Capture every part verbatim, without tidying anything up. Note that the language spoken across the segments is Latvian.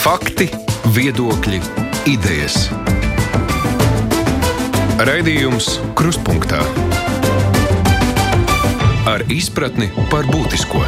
Fakti, viedokļi, idejas. Raidījums Krustpunktā ar izpratni par būtisko.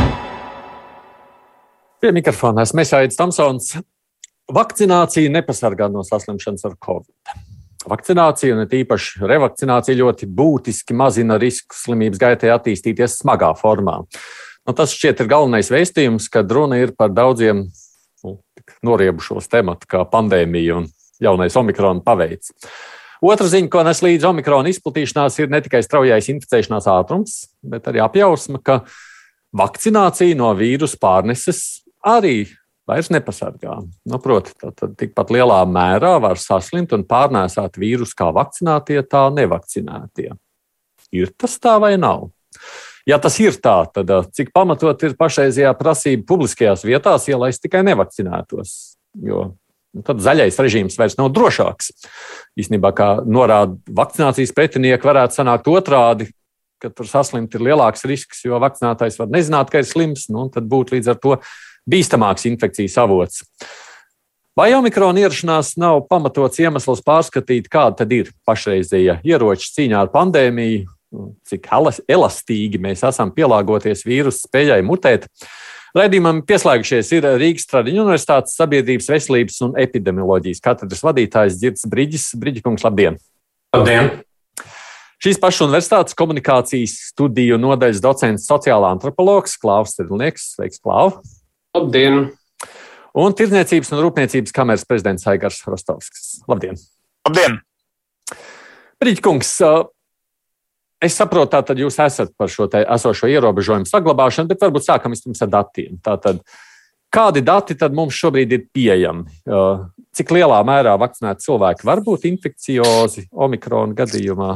Pie mikrofona esmu Aidis Tomsons. Vakcinācija nepasargā no saslimšanas ar covid. Vakcinācija, un tīpaši revakcinācija, ļoti būtiski mazina risku slimības gaitai attīstīties smagā formā. Nu, tas šķiet ir galvenais vēstījums, kad runa ir par daudziem nu, noriebušos tematu, kā pandēmija un jaunais omikrona paveids. Otra ziņa, ko nes līdz omikrona izplatīšanās, ir ne tikai straujais inficēšanās ātrums, bet arī apjausma, ka vakcinācija no vīrusu pārneses arī vairs nepasargā. Nu, proti, tad tikpat lielā mērā var saslimt un pārnēsāt vīrusu kā vakcinātie, tā nevakcinētie. Ir tas tā vai nav? Ja tas ir tā, tad cik pamatot ir pašreizējā prasība publiskajās vietās ielaist tikai nevakcinētos? Jo nu, tad zaļais režīms vairs nav drošāks. Īstenībā, kā norāda vakcinācijas pretinieki, varētu sanākt otrādi, ka tur saslimt ir lielāks risks, jo vakcinētais var nezināt, ka ir slims, nu, tad būtu līdz ar to bīstamāks infekcijas avots. Vai omikrona ierašanās nav pamatots iemesls pārskatīt, kāda tad ir pašreizējie ieroči cīņā ar pandēmiju, cik elastīgi mēs esam pielāgoties vīrusu spējai mutēt? Raidījumam pieslēgušies ir Rīgas Tradiņu Universitātes sabiedrības veselības un epidemioloģijas katedras vadītājs Girts Briģis. Briģikungs, labdien! Labdien! Šīs pašas universitātes komunikācijas studiju nodaļas docents sociālā antropologs Klaus Strelnieks. Sveiks, Klau! Labdien! Un Tirdzniecības un rūpniecības kameras prezidents Aigars Rostovskis. Labdien! Labdien! Briģikungs, es saprotu, tātad jūs esat par šo te esošo ierobežojumu saglabāšanu, bet varbūt sākam vispirms ar datiem. Tātad, kādi dati tad mums šobrīd ir pieejami? Cik lielā mērā vakcinēti cilvēki var būt infekciozi omikrona gadījumā?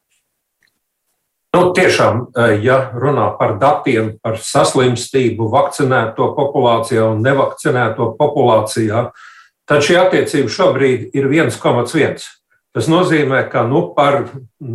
Nu, tiešām, ja runā par datiem, par saslimstību vakcinēto populācijā un nevakcinēto populācijā, tad šī attiecība šobrīd ir viens komats viens. Tas nozīmē, ka nu, par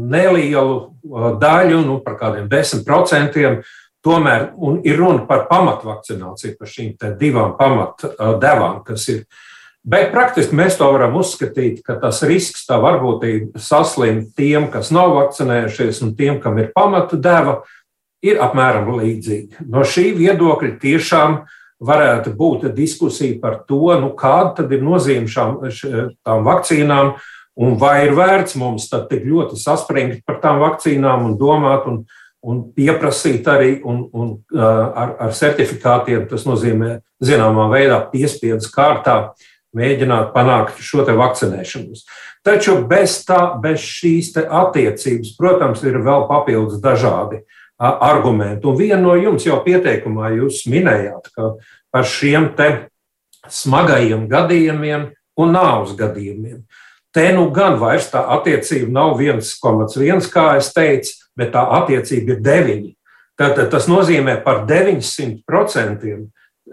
nelielu daļu, nu, par kādiem desmit procentiem, tomēr ir runa par pamatvakcināciju, par šīm te divām pamatdevām, kas ir. Bet praktiski mēs to varam uzskatīt, ka tas risks, tā varbūtība saslimt tiem, kas nav vakcinējušies, un tiem, kam ir pamata deva, ir apmēram līdzīga. No šī viedokļa tiešām varētu būt diskusija par to, nu, kāda tad ir nozīme šām tām vakcīnām, un vai ir vērts mums tad tik ļoti saspringt par tām vakcīnām un domāt un, un pieprasīt arī un, un, ar, ar certifikātiem, tas nozīmē zināmā veidā piespiedas kārtā mēģināt panākt šo te vakcinēšanos. Taču bez, tā, bez šīs te attiecības, protams, ir vēl papildus dažādi argumenti. Un vienu no jums jau pieteikumā jūs minējāt, ka par šiem te smagajiem gadījumiem un nāves gadījumiem. Te nu gan vairs tā attiecība nav viens komats viens, kā es teicu, bet tā attiecība ir deviņi. Tātad tas nozīmē par deviņsimt procentiem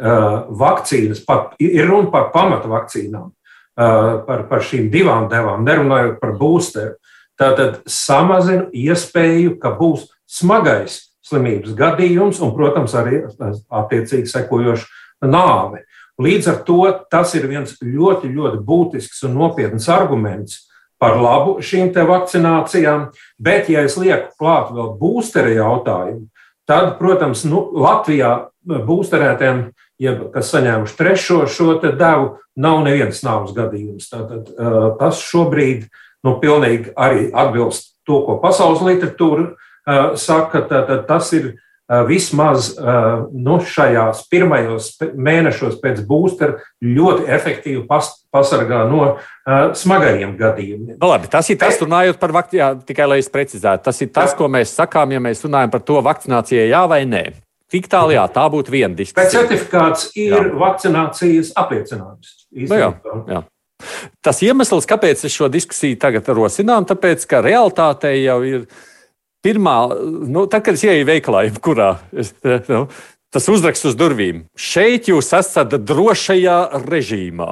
vakcīnas, pat, ir runa par pamata vakcīnām, par, par šīm divām devām, nerunājot par boosteru. Tātad samazina iespēju, ka būs smagais slimības gadījums un, protams, arī attiecīgi sekojoša nāve. Līdz ar to tas ir viens ļoti, ļoti būtisks un nopietns arguments par labu šīm te vakcinācijām, bet, ja es lieku klāt vēl būsteri jautājumu, tad, protams, nu, Latvijā būsterētiem, ja, kas saņēmuši trešo šo te devu, nav neviens nāves gadījums. Tātad tas šobrīd nu, pilnīgi arī atbilst to, ko pasaules literatūra uh, saka, tātad tas ir vismaz nu, šajās pirmajos mēnešos pēc būstera ļoti efektīvi pas, pasargā no uh, smagajiem gadījumiem. No labi, tas ir tas, runājot par vakcināciju, tikai lai es precizētu. Tas ir tas, jā. Ko mēs sakām, ja mēs runājam par to vakcinācijai jā vai nē. Tik tālu jā, tā būtu viena diskusija. Bet certifikāts ir jā. Vakcinācijas apliecinājums. No jā, jā. Tas iemesls, kāpēc es šo diskusiju tagad rosinām, tāpēc, ka realitātei jau ir pirmā, nu, tad, kad es ieeju veikalā, kurā es, nu, tas uzraksts uz durvīm. Šeit jūs esat drošajā režīmā.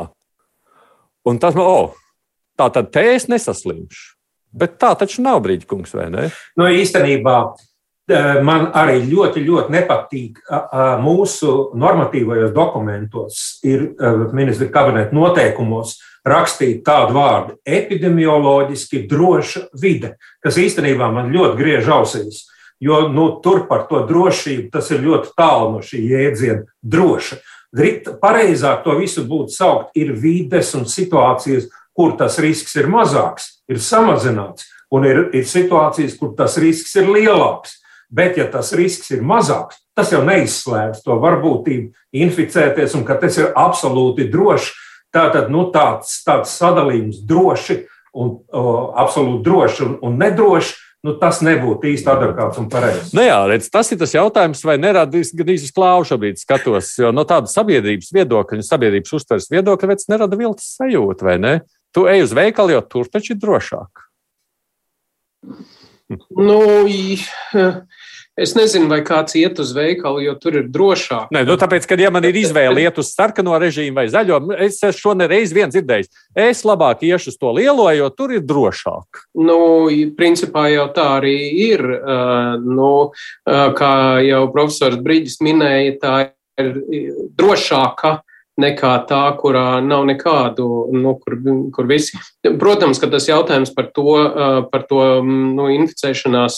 Un tas, oh, tā tad te es nesaslimšu. Bet tā taču nav, Briģikungs, vai ne? Nu, īstenībā man arī ļoti, ļoti nepatīk mūsu normatīvajos dokumentos, ir ministra kabineta noteikumos rakstīt tādu vārdu - epidemioloģiski droša vide, kas īstenībā man ļoti griež ausīs, jo nu, tur par to drošību tas ir ļoti tālu no šī jēdziena droša. Pareizāk to visu būtu saukt ir vides un situācijas, kur tas risks ir mazāks, ir samazināts, un ir, ir situācijas, kur tas risks ir lielāks. Bet, ja tas risks ir mazāks, tas jau neizslēdz to varbūtību inficēties, un ka tas ir absolūti droši. Tātad nu, tāds, tāds sadalījums droši un o, absolūti droši un, un nedroši, nu, tas nebūtu īsti adekvāts un pareizs. Nu jā, redz, tas ir tas jautājums, vai neradīs gadījis uz klāvu šobrīd skatos, jo no tāda sabiedrības viedokļa un sabiedrības uztveres viedokļa veids nerada viltus sajūtu, vai ne? Tu ej uz veikalu, jo tur taču ir drošāk. Nu, es nezinu, vai kāds iet uz veikalu, jo tur ir drošāk. Nē, nu, tāpēc, kad ja man ir izvēle iet uz sarkano režīmu vai zaļo, es šo nereiz vien dzirdējis. Es labāk iešu uz to lielo, jo tur ir drošāk. Nu, principā jau tā arī ir. Nu, kā jau profesors Briģis minēja, tā ir drošāka nekā tā, kurā nav nekādu, nu, kur, kur visi. Protams, ka tas jautājums par to, par to nu, inficēšanās,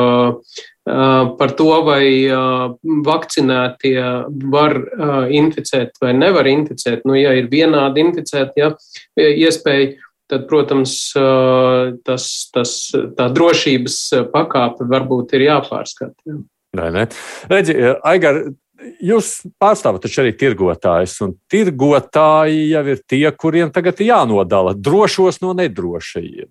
par to, vai vakcinētie var inficēt vai nevar inficēt. Nu, ja ir vienādi inficēt, ja, iespēja, tad, protams, tas, tas, tā drošības pakāpe varbūt ir jāpārskata. Nē, nē. Redzi, Aigar, jūs pārstāvat taču arī tirgotājus, un tirgotāji jau ir tie, kuriem tagad ir jānodala drošos no nedrošajiem.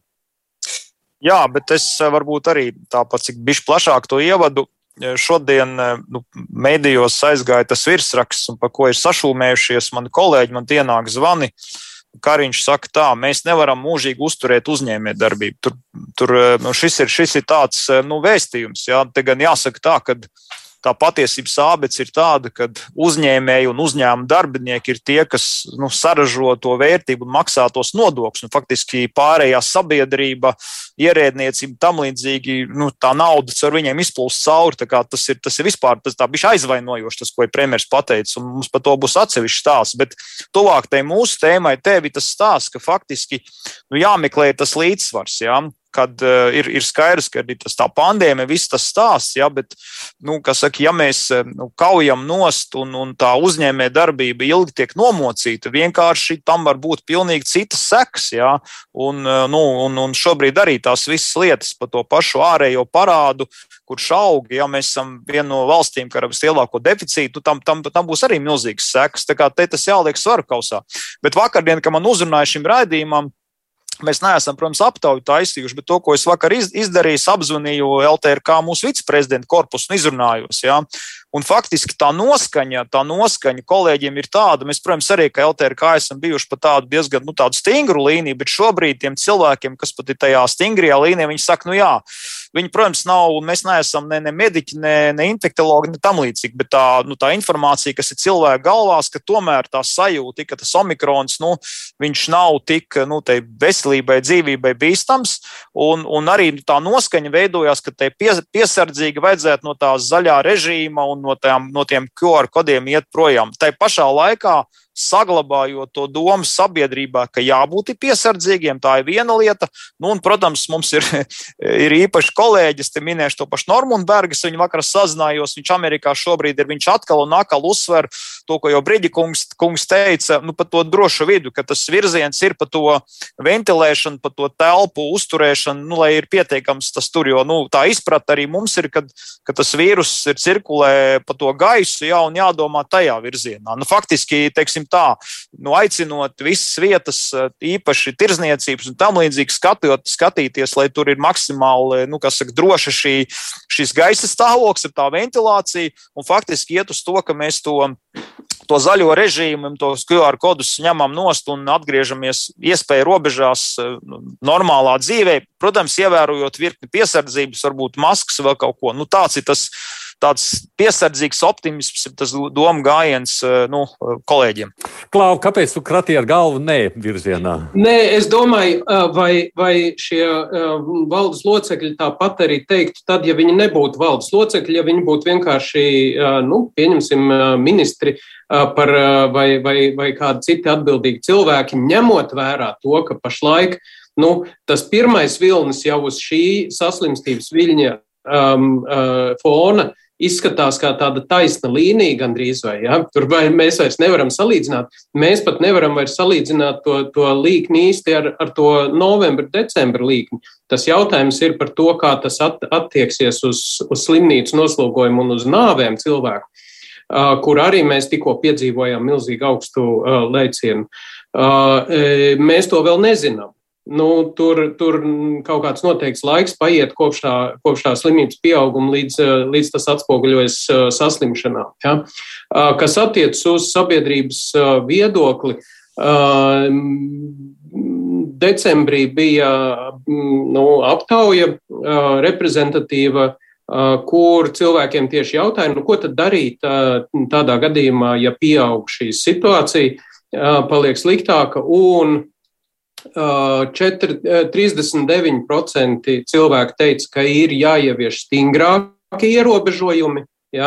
Jā, bet es varbūt arī tāpat, cik bišķi plašāk to ievadu. Šodien nu, medijos aizgāja tas virsraksts, un par ko ir sašūmējušies mani kolēģi, man ienāk zvani. Kariņš saka tā, mēs nevaram mūžīgi uzturēt uzņēmējdarbību. Tur, tur šis, ir, šis ir tāds nu, vēstījums. Jā. Te gan jāsaka tā, ka tā patiesības ābec ir tāda, ka uzņēmēji un uzņēmuma darbinieki ir tie, kas nu, saražo to vērtību un maksā tos nodokļus. Faktiski pārējā sabiedrība, ierēdniecība, tam līdzīgi, nu, tā nauda caur viņiem izplūst cauri. Tas ir, tas ir vispār tas tā bišķi aizvainojoši, tas, ko ir premjers pateicis, un mums par to būs atsevišķs stāsts. Bet tuvāk tai mūsu tēmai tevi tas stāsts, ka faktiski nu, jāmeklē tas līdzsvars, jā. Kad uh, ir, ir skaidrs, ka ir tas tā pandēmija, viss tas stāsts, ja, bet, nu, kā saka, ja mēs nu, kaujam nost un, un tā uzņēmē darbība ilgi tiek nomocīta, vienkārši tam var būt pilnīgi citas sekas, ja, un, nu, un, un šobrīd arī tās visas lietas par to pašu ārējo parādu, kurš aug, ja mēs esam viena no valstīm, kā ar vislielāko deficītu, tam, tam, tam būs arī milzīgas sekas, tā kā te tas jāliek svaru kausā. Bet vakardien, kad man uzrunāja šim raidījumam, mēs neesam, protams, aptauju taisījuši, bet to, ko es vakar izdarīju, apzvanīju L T R K mūsu viceprezidenta korpusu un izrunājos. Ja? Un faktiski tā noskaņa, tā noskaņa kolēģiem ir tāda, mēs, protams, arī, ka L T R K esam bijuši pa tādu diezgan nu, tādu stingru līniju, bet šobrīd tiem cilvēkiem, kas pat ir tajā stingrajā līnijā, viņi saka, nu jā, viņi, protams, nav, mēs neesam ne, ne mediķi, ne, ne infektologi, ne tam līdzīgi, bet tā, nu, tā informācija, kas ir cilvēku galvās, ka tomēr tā sajūta, ka tas omikrons, nu, viņš nav tik, nu, tai veselībai, dzīvībai bīstams, un, un arī tā noskaņa veidojās, ka tai pies, piesardzīgi vajadzētu no tā zaļā režīma un no, tām, no tiem Q R kodiem iet projām. Tai pašā laikā saglabājot to domu sabiedrībā, ka jābūt piesardzīgiem, tā ir viena lieta. Nu, un, protams, mums ir, ir īpaši kolēģis, te minēšu to pašu Normundu Bergas, viņu vakar sazinājos, viņš Amerikā šobrīd ir, viņš atkal un atkal uzsver to, ko jau Briģi kungs, kungs teica, nu, par to drošu vidu, ka tas virziens ir par to ventilēšanu, par to telpu uzturēšanu, nu, lai ir pietiekams tas tur, jo, nu, tā izprat arī mums ir, kad, kad tas vīrus ir cirkulē pa to gaisu, jā, un jādomā tajā virzienā. Nu, faktiski, teiksim, tā, nu, aicinot visas vietas, īpaši tirzniecības un tam līdzīgi skatot, skatīties, lai tur ir maksimāli, nu, kā saka, droša šī, šis gaisa stāvoklis, ir tā ventilācija, un faktiski iet uz to, ka mēs to, to zaļo režīmu, tos Q R kodus ņemam nost un atgriežamies iespēju robežās normālā dzīvē, protams, ievērojot virkni piesardzības, varbūt maskas vēl kaut ko. Nu, tāds ir tas tāds piesardzīgs optimisms ir tas doma gājiens nu, kolēģiem. Klau, kāpēc tu kratīji ar galvu nē virzienā? Nē, es domāju, vai, vai šie valdes locekļi tāpat arī teiktu, tad, ja viņi nebūtu valdes locekļi, ja viņi būtu vienkārši, nu, pieņemsim, ministri par, vai, vai, vai kādi citi atbildīgi cilvēki, ņemot vērā to, ka pašlaik nu, tas pirmais vilnis jau uz šī saslimstības viļņa um, uh, fona izskatās kā tāda taisna līnija gandrīz vai, ja? Tur vai mēs vairs nevaram salīdzināt. Mēs pat nevaram vairs salīdzināt to, to līkni īsti ar, ar to novembra, decembra līkni. Tas jautājums ir par to, kā tas at, attieksies uz, uz slimnīcu noslogojumu un uz nāvēm cilvēku, uh, kur arī mēs tikko piedzīvojām milzīgi augstu uh, lēcienu. Uh, mēs to vēl nezinām. Nu, tur, tur kaut kāds noteikts laiks paiet kopš tā, kopš tā slimības pieauguma, līdz, līdz tas atspoguļojas saslimšanā. Ja? Kas attiecas uz sabiedrības viedokli, decembrī bija nu, aptauja reprezentatīva, kur cilvēkiem tieši jautāja, nu, ko tad darīt tādā gadījumā, ja pieaug šī situācija, paliek sliktāka un četri, trīsdesmit deviņi procenti cilvēku teica, ka ir jāievieš stingrāki ierobežojumi, ja?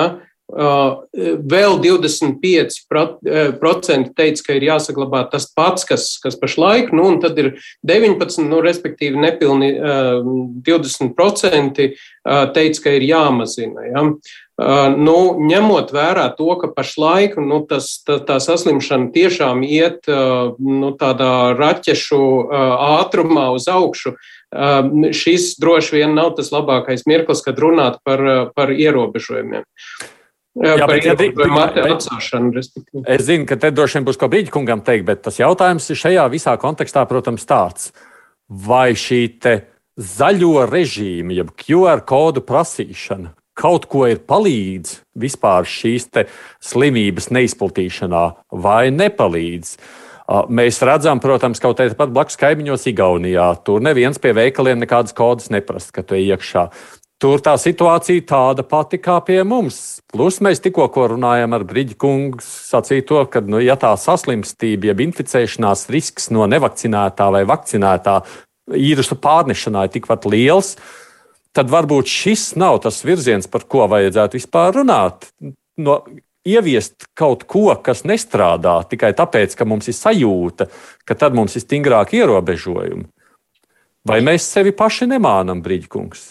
Vēl divdesmit pieci procenti teica, ka ir jāsaglabā tas pats, kas, kas pašlaik, nu, un tad ir deviņpadsmit, nu, respektīvi nepilni divdesmit procenti teica, ka ir jāmazina, ja? Nu, ņemot vērā to, ka pašlaik nu, tas, tā, tā saslimšana tiešām iet nu, tādā raķešu ātrumā uz augšu, šis droši vien nav tas labākais mirklis, kad runāt par, par ierobežojumiem. Jā, par ierobežojumu atcelšanu, respektīvi. Es zinu, ka te droši vien būs ko Brīģa kungam teikt, bet tas jautājums ir šajā visā kontekstā, protams, tāds. Vai šī te zaļo režīmu, jeb Q R kodu prasīšana, kaut ko ir palīdz vispār šīs te slimības neizplatīšanā vai nepalīdz. Mēs redzam, protams, kaut arī pat blakus kaimiņos Igaunijā. Tur neviens pie veikaliem nekādas kodas neprasa, ka tu ej iekšā. Tur tā situācija tāda pati kā pie mums. Plus mēs tikko ko runājam ar Brīģi kungu sacīja to, ka, nu, ja tā saslimstība, jeb inficēšanās risks no nevakcinētā vai vakcinētā vīrusu pārnešanā ir tikpat liels, tad varbūt šis nav tas virziens, par ko vajadzētu vispār runāt. No, ieviest kaut ko, kas nestrādā tikai tāpēc, ka mums ir sajūta, ka tad mums ir stingrāki ierobežojumi. Vai mēs sevi paši nemānam, Brīģi kungs?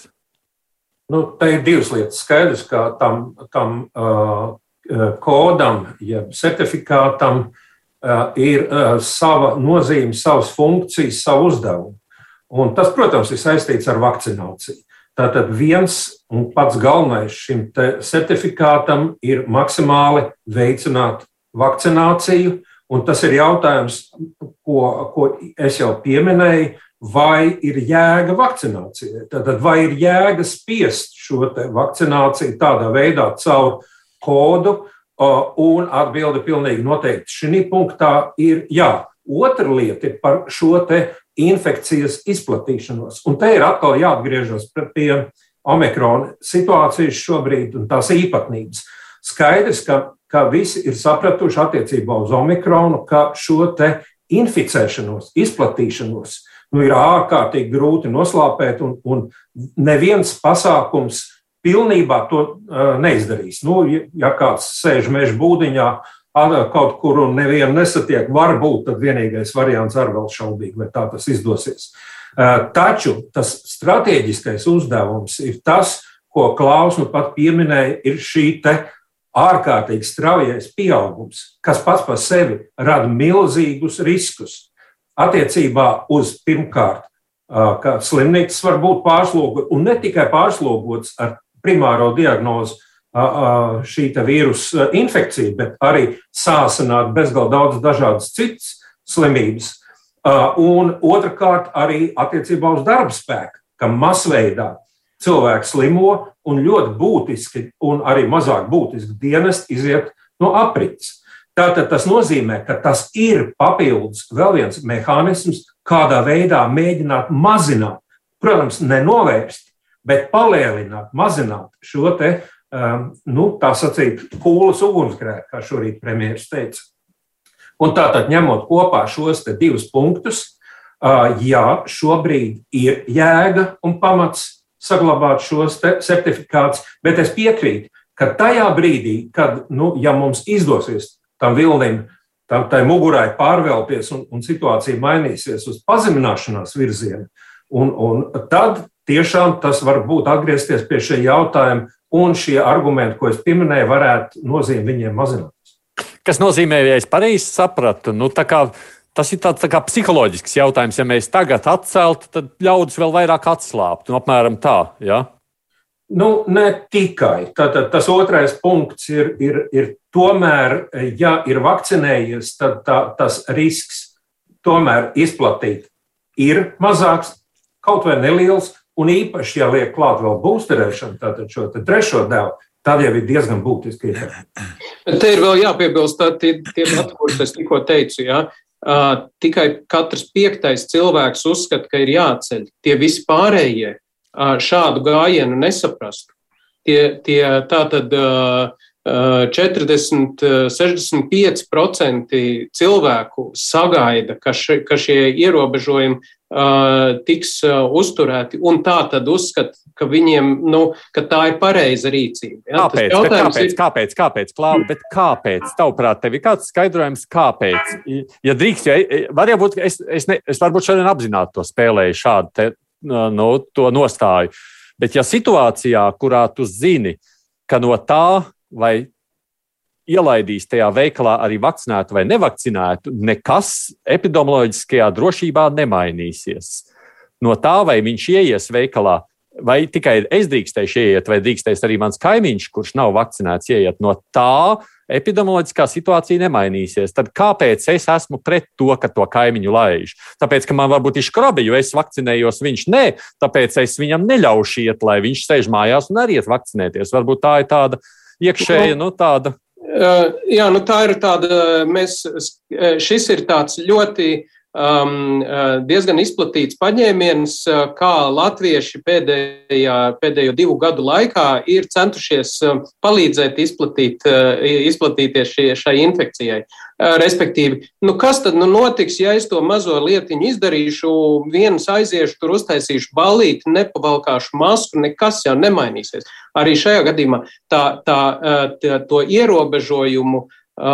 Nu, te ir divas lietas. Skaidrs, ka tam, tam uh, kodam, jeb certifikātam uh, ir uh, sava nozīme, savas funkcijas, savu uzdevumu. Un tas, protams, ir saistīts ar vakcināciju. Tātad viens un pats galvenais šim certifikātam ir maksimāli veicināt vakcināciju, un tas ir jautājums, ko, ko es jau pieminēju, vai ir jēga vakcinācijai. Tātad vai ir jēga spiest šo te vakcināciju tādā veidā caur kodu, un atbilde pilnīgi noteikti šī punktā ir jā. Otra lieta ir par šo te infekcijas izplatīšanos. Un te ir atkal jāatgriežas pie omikrona situācijas šobrīd un tās īpatnības. Skaidrs, ka, ka visi ir sapratuši attiecībā uz omikronu, ka šo te inficēšanos, izplatīšanos nu, ir ārkārtīgi grūti noslāpēt un, un neviens pasākums pilnībā to uh, neizdarīs. Nu, ja, ja kāds sēž meža būdiņā, kaut kur un nevienu nesatiek, varbūt tad vienīgais variants ar vēl šaubīgi, vai tā tas izdosies. Taču tas strateģiskais uzdevums ir tas, ko Klaus nu pat pieminēja, ir šī te ārkārtīgi straujais pieaugums, kas pats par sevi rada milzīgus riskus attiecībā uz pirmkārt, ka slimnīcas var būt pārslogotas, un ne tikai pārslogotas ar primāro diagnozi, šī vīrusa infekcija, bet arī sāsināt bezgalīgi daudz dažādas citas slimības. Un otrkārt arī attiecībā uz darba spēku, ka masveidā cilvēki slimo un ļoti būtiski un arī mazāk būtiski dienesti iziet no aprits. Tātad tas nozīmē, ka tas ir papildus vēl viens mehānisms, kādā veidā mēģināt mazināt, protams, nenovērst, bet palielināt, mazināt šo te nu, tā sacīt, kūlas ugunsgrēki, kā šorīt premjeras teica. Un tātad ņemot kopā šos te divus punktus, jā, šobrīd ir jēga un pamats saglabāt šos certifikātus, bet es piekrītu, ka tajā brīdī, kad, nu, ja mums izdosies tam vilnim, tam tai mugurai pārvelties un, un situācija mainīsies uz pazemināšanās virzienu, un, un tad tiešām tas var būt atgriezties pie šī jautājuma, un šie argumenti, ko es pieminēju, varētu nozīmēt viņiem mazināties. Kas nozīmē, ja es pareizi sapratu, nu, tā kā, tas ir tāds tā kā psiholoģisks jautājums. Ja mēs tagad atceltu, tad ļaudis vēl vairāk atslābtu. Nu, apmēram tā, ja? Nu, ne tikai. Tātad tas otrais punkts ir, ir, ir tomēr, ja ir vakcinējies, tad tā, tas risks tomēr izplatīt ir mazāks, kaut vai neliels. Un īpaši, ja liek klāt vēl būsterēšanu, tātad šo trešo devu, tad jau ir diezgan būtiski. Te ir vēl jāpiebilst, tie, tie dati, kurus es tikko teicu, ja? uh, tikai katrs piektais cilvēks uzskata, ka ir jāceļ. Tie visi pārējie uh, šādu gājienu nesaprastu. Tie, tie tātad uh, četrdesmit, sešdesmit pieci procenti cilvēku sagaida, ka, še, ka šie ierobežojumi uh, tiks uh, uzturēti, un tā tad uzskata, ka viņiem, nu, ka tā ir pareiza rīcība. Ja? Kāpēc? Kāpēc? Ir... Kāpēc? Kāpēc? Klāva, bet kāpēc? Tavuprāt, tev ir kāds skaidrojums, kāpēc? Ja drīkst, ja, var jau būt, es, es, ne, es varbūt šodien apzināti to spēlēju šādu te, nu, to nostāju, bet ja situācijā, kurā tu zini, ka no tā vai ielaidīs tajā veikalā arī vakcinētu vai nevakcinētu, nekas epidemioloģiskajā drošībā nemainīsies. No tā, vai viņš ieies veikalā, vai tikai es drīkstēšu ieiet, vai drīkstēs arī mans kaimiņš, kurš nav vakcinēts, ieiet, no tā epidemioloģiskā situācija nemainīsies. Tad kāpēc es esmu pret to, ka to kaimiņu laiž? Tāpēc, ka man varbūt ir škrabi, jo es vakcinējos, viņš nē, tāpēc es viņam neļaušu iet, lai viņš sēž mājās un arī iet vakcinēties. Varbūt tā ir tāda iekšēja, nu tāda. Jā, nu tā ir tāda, mēs, šis ir tāds ļoti um, diezgan izplatīts paņēmiens, kā latvieši pēdējā, pēdējo divu gadu laikā ir centušies palīdzēt izplatīt, izplatīties šie, šai infekcijai. Respektīvi, nu kas tad nu notiks, ja es to mazo lietiņu izdarīšu, vienas aiziešu, tur uztaisīšu ballīti, nepavalkāšu masku, nekas jau nemainīsies. Arī šajā gadījumā tā, tā, tā, to ierobežojumu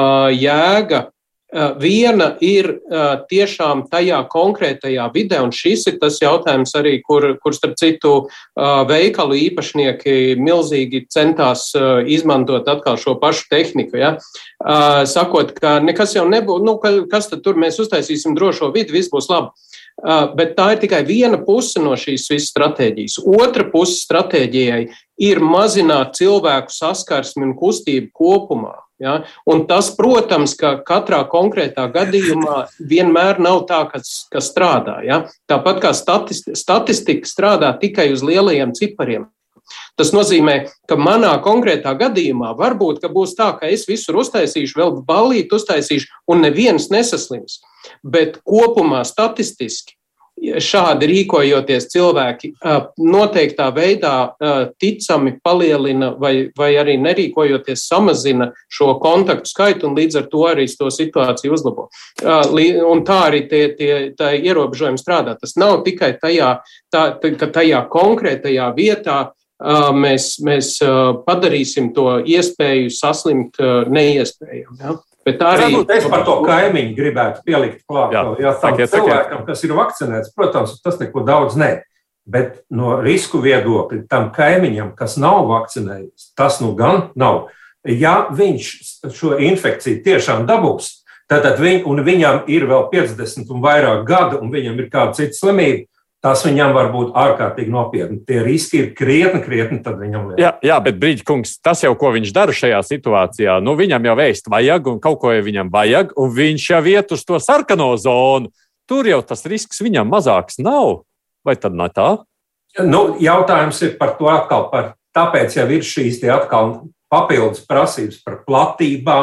jēga viena ir tiešām tajā konkrētajā vidē, un šis ir tas jautājums arī, kur, kur starp citu veikalu īpašnieki milzīgi centās izmantot atkal šo pašu tehniku, ja? Sakot, ka nekas jau nebūs, nu, kas tad tur mēs uztaisīsim drošo vidi, viss būs labi. Bet tā ir tikai viena puse no šīs visas stratēģijas. Otra puse stratēģijai ir mazināt cilvēku saskarsmi un kustību kopumā. Ja? Un tas, protams, ka katrā konkrētā gadījumā vienmēr nav tā, kas, kas strādā. Ja? Tāpat kā statistika, statistika strādā tikai uz lielajiem cipariem. Tas nozīmē, ka manā konkrētā gadījumā varbūt, ka būs tā, ka es visur uztaisīšu, vēl ballīti uztaisīšu, un neviens nesaslims. Bet kopumā statistiski šādi rīkojoties cilvēki noteiktā veidā ticami palielina vai, vai arī nerīkojoties samazina šo kontaktu skaitu un līdz ar to arī to situāciju uzlabo. Un tā arī tie, tie, tā ierobežojumi strādā. Tas nav tikai tajā, tā, ka tajā konkrētajā vietā mēs, mēs padarīsim to iespēju saslimt neiespējami. Ja? Bet arī... Es par to kaimiņu gribētu pielikt klāt. Jā, jā, tam sakiet, cilvēkam, kas ir vakcinēts, protams, tas neko daudz ne. Bet no risku viedokļa tam kaimiņam, kas nav vakcinējies, tas nu gan nav. Ja viņš šo infekciju tiešām dabūs, tad viņ, un viņam ir vēl piecdesmit un vairāk gadu, un viņam ir kāda cita slimība, tas viņam var būt ārkārtīgi nopietni. Tie riski ir krietni, krietni, tad viņam liek. Jā, jā, bet Brīģi kungs, tas jau, ko viņš dara šajā situācijā, nu viņam jau vēst vajag, un kaut ko jau viņam vajag, un viņš jau iet uz to sarkano zonu. Tur jau tas risks viņam mazāks nav. Vai tad nav tā? Nu, jautājums ir par to atkal, par, tāpēc jau ir šīs tie atkal papildus prasības par platībām,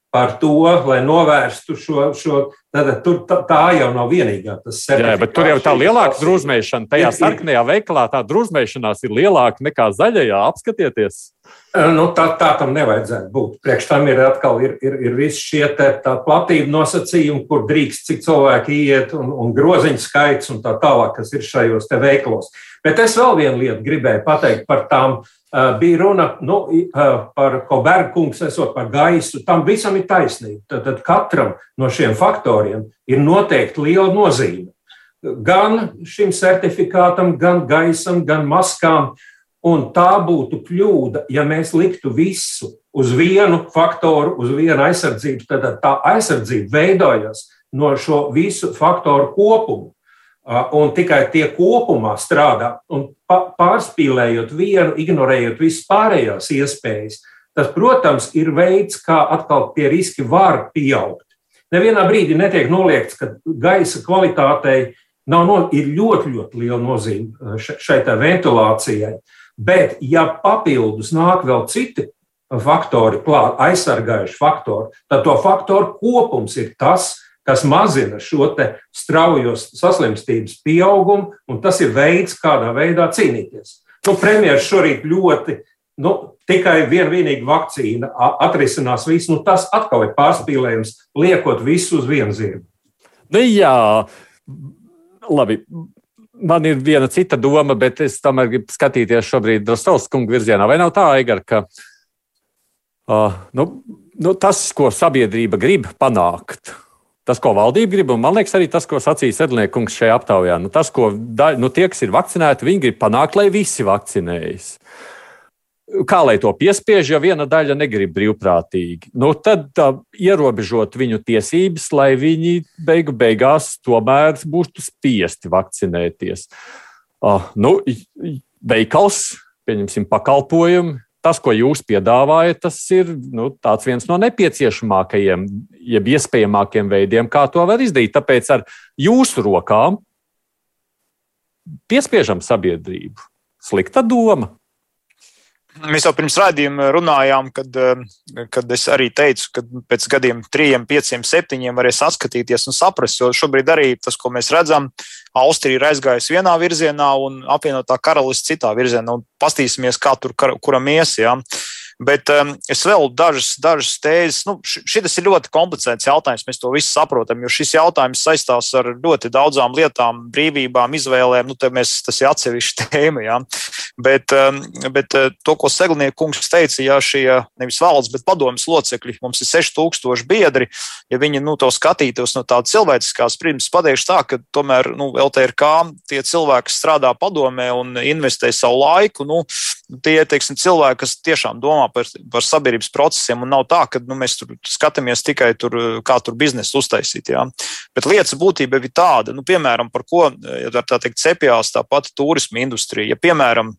par to, lai novērstu šo, šo tad, tur, tā, tā jau nav vienīgā tas certifikāts. Jā, bet tur jau tā lielāka drūzmēšana, tajā sarkanajā veikalā tā drūzmēšanās ir lielāka nekā zaļajā, apskatieties. Nu, tā, tā tam nevajadzētu būt. Priekš tam ir atkal ir, ir, ir visi šie te, tā platība nosacījumi, kur drīkst, cik cilvēki iet, un, un groziņu skaits un tā tālāk, kas ir šajos te veikalos. Bet es vēl vienu lietu gribēju pateikt par tām. Uh, bija runa nu, uh, par ko Bergkungs esot par gaisu. Tam visam ir taisnība. Tad, tad katram no šiem faktoriem ir noteikti liela nozīme. Gan šim certifikātam, gan gaisam, gan maskām. Un tā būtu kļūda, ja mēs liktu visu uz vienu faktoru, uz vienu aizsardzību. Tad tā aizsardzība veidojas no šo visu faktoru kopumu. Un tikai tie kopumā strādā, un pārspīlējot vienu, ignorējot visas pārējās iespējas, tas, protams, ir veids, kā atkal tie riski var pieaugt. Nevienā brīdī netiek noliegts, ka gaisa kvalitātei nav no, ir ļoti, ļoti liela nozīme šai tā ventilācijai, bet ja papildus nāk vēl citi faktori klāt, aizsargājuši faktori, tad to faktoru kopums ir tas, kas mazina šo te straujos saslimstības pieaugumu, un tas ir veids, kādā veidā cīnīties. Nu, premjeras šorīt ļoti, nu, tikai vienvienīgi vakcīna atrisinās visu, nu, tas atkal ir pārspīlējums, liekot visu uz vienu zirgu. Nu, jā, labi. Man ir viena cita doma, bet es tomēr gribu skatīties šobrīd Drastovska kunga virzienā. Vai nav tā, Aigar, ka uh, nu, nu, tas, ko sabiedrība grib panākt, tas, ko valdība grib, un man liekas arī tas, ko sacīja Sedlniekungs šajā aptaujā. Nu, tas, ko da, nu, tie, kas ir vakcinēti, viņi grib panākt, lai visi vakcinējas. Kā lai to piespiež, ja viena daļa negrib brīvprātīgi? Nu, tad tā, ierobežot viņu tiesības, lai viņi beigu beigās tomēr būtu spiesti vakcinēties. Uh, nu, veikals, pieņemsim, pakalpojumi. Tas, ko jūs piedāvājat, tas ir nu, tāds viens no nepieciešamākajiem, jeb iespējamākiem veidiem, kā to var izdarīt. Tāpēc ar jūsu rokām piespiežam sabiedrību. Slikta doma. Mēs jau pirms raidījuma runājām, kad, kad es arī teicu, ka pēc gadiem trījiem, pieciem, septiņiem varēs atskatīties un saprast, jo šobrīd arī tas, ko mēs redzam, Austrija ir aizgājusi vienā virzienā un apvienotā karalists citā virzienā, un pastīsimies, kā tur kuram ies, jā. Bet um, es vēl dažas, dažas tēzes, nu, šis ir ļoti komplicēts jautājums, mēs to visu saprotam, jo šis jautājums saistās ar ļoti daudzām lietām, brīvībām, izvēlēm, nu, te mēs, tas ir atsevišķa tēma, jā. Bet, um, bet to, ko Seglniekungs teica, ja šie nevis valdes, bet padomes locekļi, mums ir seši tūkstoši biedri, ja viņi, nu, to skatītos no tāda cilvēciskās pirms pateikšu tā, ka tomēr, nu, L T R K, tie cilvēki strādā padomē un investē savu laiku, nu, tie, teiksim, cilvēki, kas tiešām domā par, par sabiedrības procesiem, un nav tā, ka nu, mēs tur skatāmies tikai tur, kā tur biznesu uztaisīt. Jā. Bet lietas būtība ir tāda, nu, piemēram, par ko, ja tā teikt, cepjās tā pati turisma industrija. Ja, piemēram,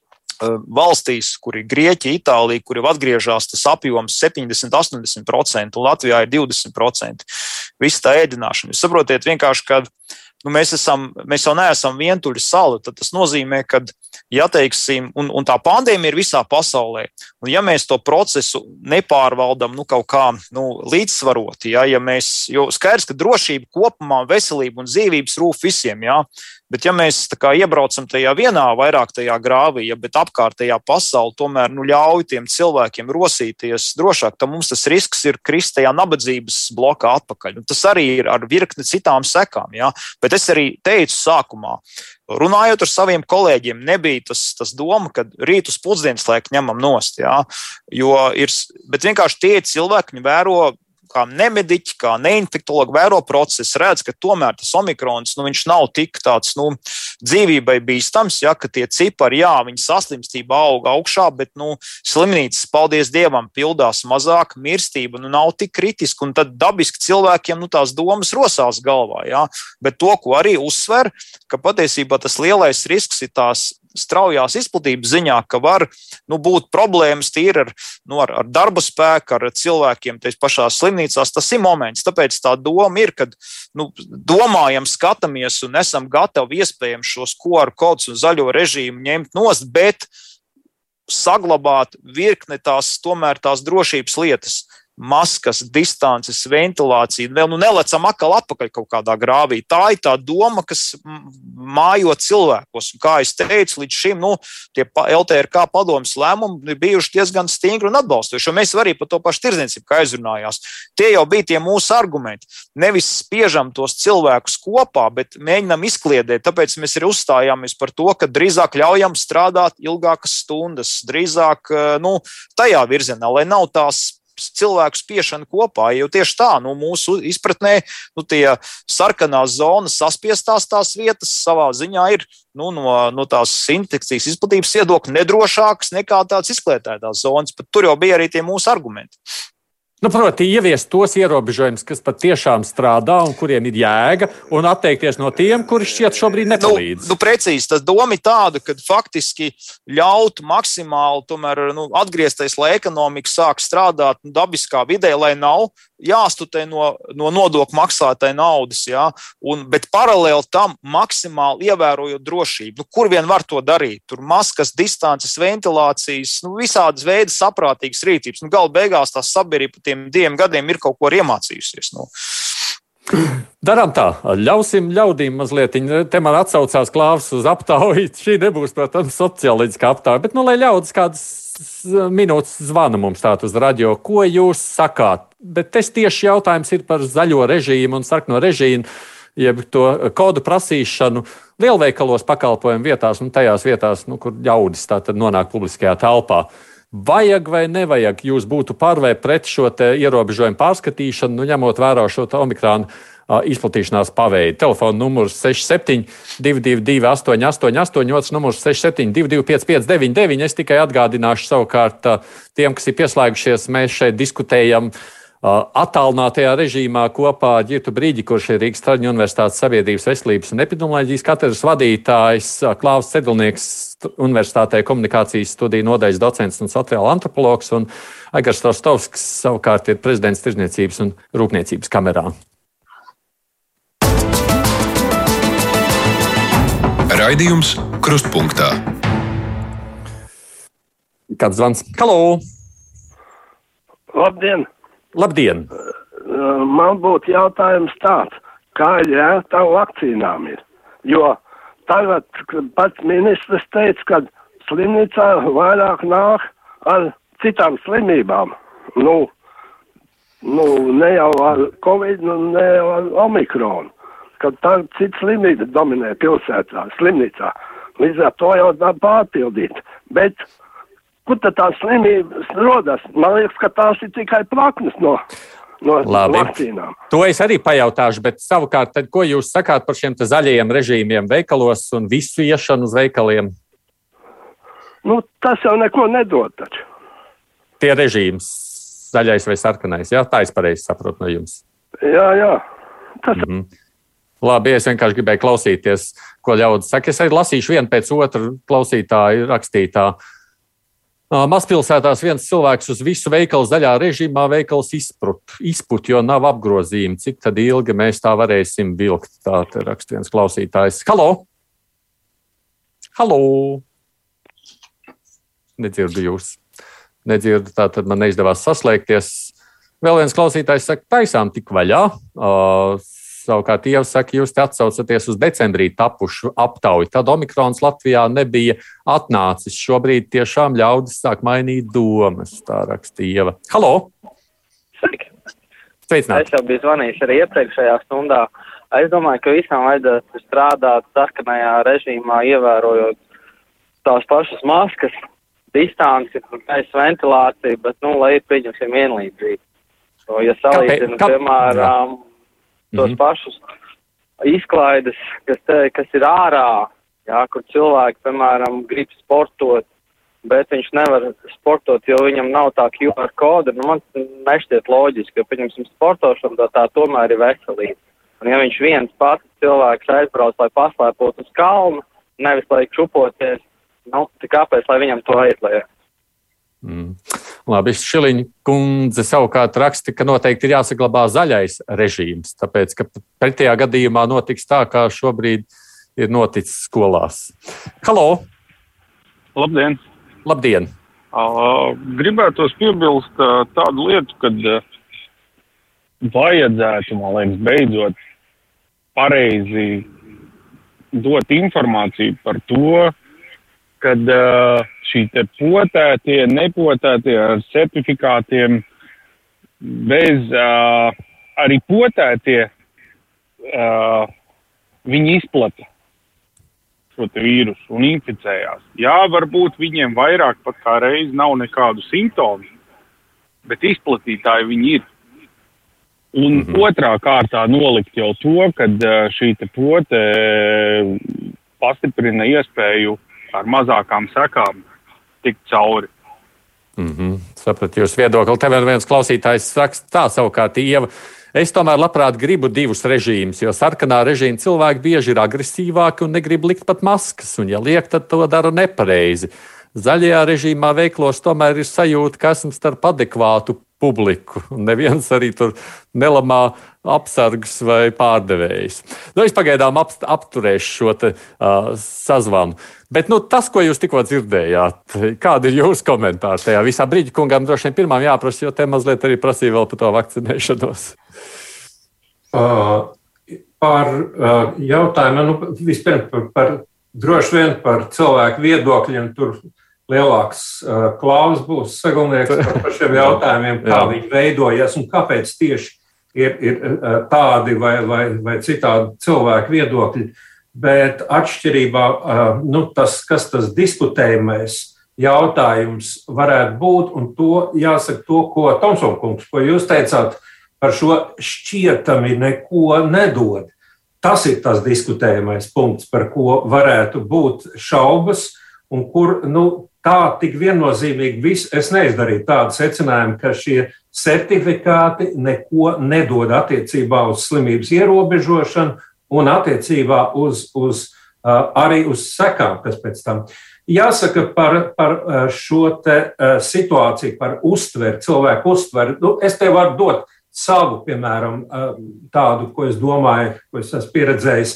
valstīs, kur ir Grieķija, Itālija, kur jau atgriežās tas apjoms septiņdesmit līdz astoņdesmit procenti, un Latvijā ir divdesmit procenti. Viss tā ēdināšana. Jūs saprotiet vienkārši, ka nu, mēs, esam, mēs jau neesam vientuļa sala, tad tas nozīmē, ka, ja teiksim, un, un tā pandēmija ir visā pasaulē, un ja mēs to procesu nepārvaldam, nu, kaut kā, nu, līdzsvaroti, ja, ja mēs, jo skaidrs, ka drošība kopumā, veselība un dzīvības rūp visiem, jā, bet ja mēs tā kā iebraucam tajā vienā vairāk tajā grāvī, ja, bet apkārtējā pasauli tomēr, nu, ļauj tiem cilvēkiem rosīties drošāk, tad mums tas risks ir krist tajā nabadzības blokā atpakaļ. Un tas arī ir ar virkni citām sekām, jā, bet es arī teicu sākumā, runājot ar saviem kolēģiem, nebija tas, tas doma, ka rīt uz pusdienslaiku ņemam nost, jā, jo ir, bet vienkārši tie cilvēki, viņi vēro, kā nemediķi, kā neinfektologi vēro procesu, redz, ka tomēr tas omikrons, nu, viņš nav tik tāds, nu, dzīvībai bīstams, ja, ka tie cipari, jā, viņa saslimstība auga augšā, bet, nu, slimnīcas, paldies Dievam, pildās mazāk, mirstība, nu, nav tik kritiska, un tad dabiski cilvēkiem, nu, tās domas rosās galvā, jā, bet to, ko arī uzsver, ka patiesībā tas lielais risks ir tās straujās izplatības ziņā, ka var nu, būt problēmas tīri ar, nu, ar, ar darba spēku, ar cilvēkiem teiks, pašās slimnīcās. Tas ir moments. Tāpēc tā doma ir, ka nu, domājam, skatāmies un esam gatavi iespējams šos Q R kodus un zaļo režīmu ņemt nost, bet saglabāt virkni tās, tomēr tās drošības lietas. maskas, distances, ventilācija, vēl nu nelecam atkal atpakaļ kaut kādā grāvī. Tā ir tā doma, kas mājo cilvēkos. Un, kā es teicu, līdz šim nu, tie L T R K padomas lēmumi ir bijuši diezgan stingri un atbalstoši, jo mēs arī par to pašu tirdzniecību, kā aizrunājās. Tie jau bija tie mūsu argumenti. Nevis spiežam tos cilvēkus kopā, bet mēģinam izkliedēt. Tāpēc mēs arī uzstājāmies par to, ka drīzāk ļaujam strādāt ilgākas stundas, drīzāk nu, tajā virzienā, lai nav tās cilvēku spiešana kopā, jo tieši tā, nu, mūsu izpratnē, nu, tie sarkanās zonas saspiestās tās vietas savā ziņā ir, nu, no, no tās infekcijas izplatības viedokļa nedrošākas nekā tāds izklietētās zonas, bet tur jau bija arī tie mūsu argumenti. Nu, proti, ieviest tos ierobežojumus, kas patiešām strādā un kuriem ir jēga, un atteikties no tiem, kuri šķiet šobrīd nepalīdz. Nu, nu precīzi, tas doma ir tāda, ka faktiski ļaut maksimāli tomēr, nu, atgriezties, lai ekonomika sāk strādāt nu, dabiskā vidē, lai nav jāstutē no, no nodokļu maksātāja naudas, jā, un, bet paralēli tam maksimāli ievērojot drošību. Nu, kur vien var to darīt? Tur maskas, distances, ventilācijas, nu, visādas veidas saprātīgas rīcības. Nu, galu beigās tā sabiedrība pa tiem diviem gadiem ir kaut ko iemācījusies. Nu. Darām tā, ļausim ļaudīm mazliet, te man atsaucās Klāvs uz aptauju, šī nebūs, protams, sociālistiskā aptauja, bet, nu, lai ļaudis kādas minūtes zvana mums tāt uz radio, ko jūs sakāt? Bet tas tieši jautājums ir par zaļo režīmu un sarkano režīmu, jeb to kodu prasīšanu lielveikalos pakalpojumu vietās un tajās vietās, nu, kur ļaudis tātad nonāk publiskajā telpā. Vajag vai nevajag jūs būtu par vai pret šo te ierobežojumu pārskatīšanu, nu, ņemot vērā šo omikrānu uh, izplatīšanās paveidu. Telefona numurs seši septiņi divi divi divi astoņi astoņi astoņi, otrs numurs seši septiņi divi divi pieci pieci deviņi deviņi. Es tikai atgādināšu savukārt uh, tiem, kas ir pieslēgušies, mēs šeit diskutējam uh, attālinātajā režīmā kopā ar Ģirtu Brīģi, kurš ir Rīgas Traģiņu Universitātes Sabiedrības veselības un epidemioloģijas katedras vadītājs, uh, Klāvs Cedlnieks, Universitātē komunikācijas studiju nodaļas docents un sociāla antropologs, un Aigars Rostovskis savukārt ir prezidents Tirdzniecības un Rūpniecības kamerā. Raidījums Krustpunktā. Kāds zvans? Halo! Labdien! Labdien! Man būtu jautājums tāds, kā ir tā vakcīnām ir, jo tagad pats ministrs teica, ka slimnīcā vairāk nāk ar citām slimībām. Nu, nu ne jau ar Covid, nu, ne jau ar Omikronu. Kad tagad cita slimība dominē pilsētā, slimnīcā. Līdz ar to jau tā pārpildīt. Bet kur tad tās slimības rodas? Man liekas, ka tās ir tikai plaknes no... No vakcīnām. To es arī pajautāšu, bet savukārt, tad, ko jūs sakāt par šiem zaļajiem režīmiem veikalos un visu iešanu uz veikaliem? Nu, tas jau neko nedod taču. Tie režīms, zaļais vai sarkanais, jā? Tā es pareizi saprotu no jums. Jā, jā. Tas... Mm-hmm. Labi, es vienkārši gribēju klausīties, ko ļaudis saka. Es arī lasīšu vienu pēc otru klausītāju rakstītā. Mazpilsētās viens cilvēks uz visu veikalu zaļā režīmā veikals izprut, izput, jo nav apgrozījumi. Cik tad ilgi mēs tā varēsim vilkt? Tā te raksta viens klausītājs. Halo! Halo! Nedzirdu jūs. Nedzirdu, tā tad man neizdevās saslēgties. Vēl viens klausītājs saka, taisām tik vaļā. Uh, Savukārt, Ieva saka, jūs te atsaucaties uz decembrī tapušu aptauju. Tad Omikrons Latvijā nebija atnācis. Šobrīd tiešām ļaudis sāk mainīt domas, tā raksta Ieva. Halo! Sveiki! Sveicināti! Es jau biju zvanījis arī iepriekšējā stundā. Es domāju, ka visam vajadzētu strādāt sarkanajā režīmā, ievērojot tās pašas maskas, distanci, gaisa ventilāciju, bet, nu, lai ir, pieņemsim, vienlīdzīgi. So, ja salīdzinu, piemēram, tos mm-hmm. pašus izklaides, kas, te, kas ir ārā, jā, kur cilvēki, piemēram, grib sportot, bet viņš nevar sportot, jo viņam nav tā Q R koda. Nu, man nešķiet loģiski, jo, pieņemsim, sportošana tā, tā tomēr ir veselība. Un ja viņš viens pats cilvēks aizbrauc, lai paslēpot uz kalnu, nevis lai čupoties, nu, tad kāpēc, lai viņam to aizliek? Mm. Labi, Šiliņa kundze savukārt raksta, ka noteikti ir jāsaglabā zaļais režīms, tāpēc, ka pretējā gadījumā notiks tā, kā šobrīd ir noticis skolās. Halo! Labdien! Labdien! Uh, gribētos piebilst uh, tādu lietu, kad uh, vajadzētu, man liekas, beidzot pareizi dot informāciju par to, kad uh, šī te potētie, nepotētie ar certifikātiem bez uh, arī potētie uh, viņi izplata šo te vīrusu un inficējās. Jā, varbūt viņiem vairāk pat kā reizi nav nekādu simptomu, bet izplatītāji viņi ir. Un mm-hmm. otrā kārtā nolikt jau to, kad šī te pote pastiprina iespēju ar mazākām sekām tikt cauri. Mm-hmm. Saprat jūs viedokli. Te vēl viens klausītājs raksta tā savukārt, Ieva. Es tomēr labprāt gribu divus režīmus, jo sarkanā režīma cilvēki bieži ir agresīvāki un negrib likt pat maskas, un ja liek, tad to dara nepareizi. Zaļajā režīmā veiklos tomēr ir sajūta, ka esam starp adekvātu publiku, un neviens arī tur nelamā apsargus vai pārdevējs. Nu, es pagaidām ap, apturēšu šo te, uh, sazvanu. Bet nu, tas, ko jūs tikko dzirdējāt, kādi ir jūsu komentāri tajā visā? Brīģi kungam droši vien pirmām jāprasa, jo te mazliet arī prasīja vēl par to vakcinēšanos. Uh, par uh, jautājumu, nu, vispirms par, par droši vien par cilvēku viedokļiem, tur lielāks uh, klaus būs sagalnieks par, par šiem jautājumiem, kā viņi veidojas un kāpēc tieši ir, ir uh, tādi vai, vai, vai citādi cilvēku viedokļi. Bet atšķirībā, uh, nu, tas, kas tas diskutējamais jautājums varētu būt, un to jāsaka to, ko Tomson kungs, ko jūs teicāt, par šo šķietami neko nedod. Tas ir tas diskutējamais punkts, par ko varētu būt šaubas, un kur, nu, tā tik viennozīmīgi viss, es neizdarīju tādu secinājumu, ka šie certifikāti neko nedod attiecībā uz slimības ierobežošanu un attiecībā uz, uz, uh, arī uz sekām, kas pēc tam. Jāsaka par, par šo te uh, situāciju, par uztveri, cilvēku uztveri. Nu, es te varu dot savu, piemēram, tādu, ko es domāju, ko es esmu pieredzējis.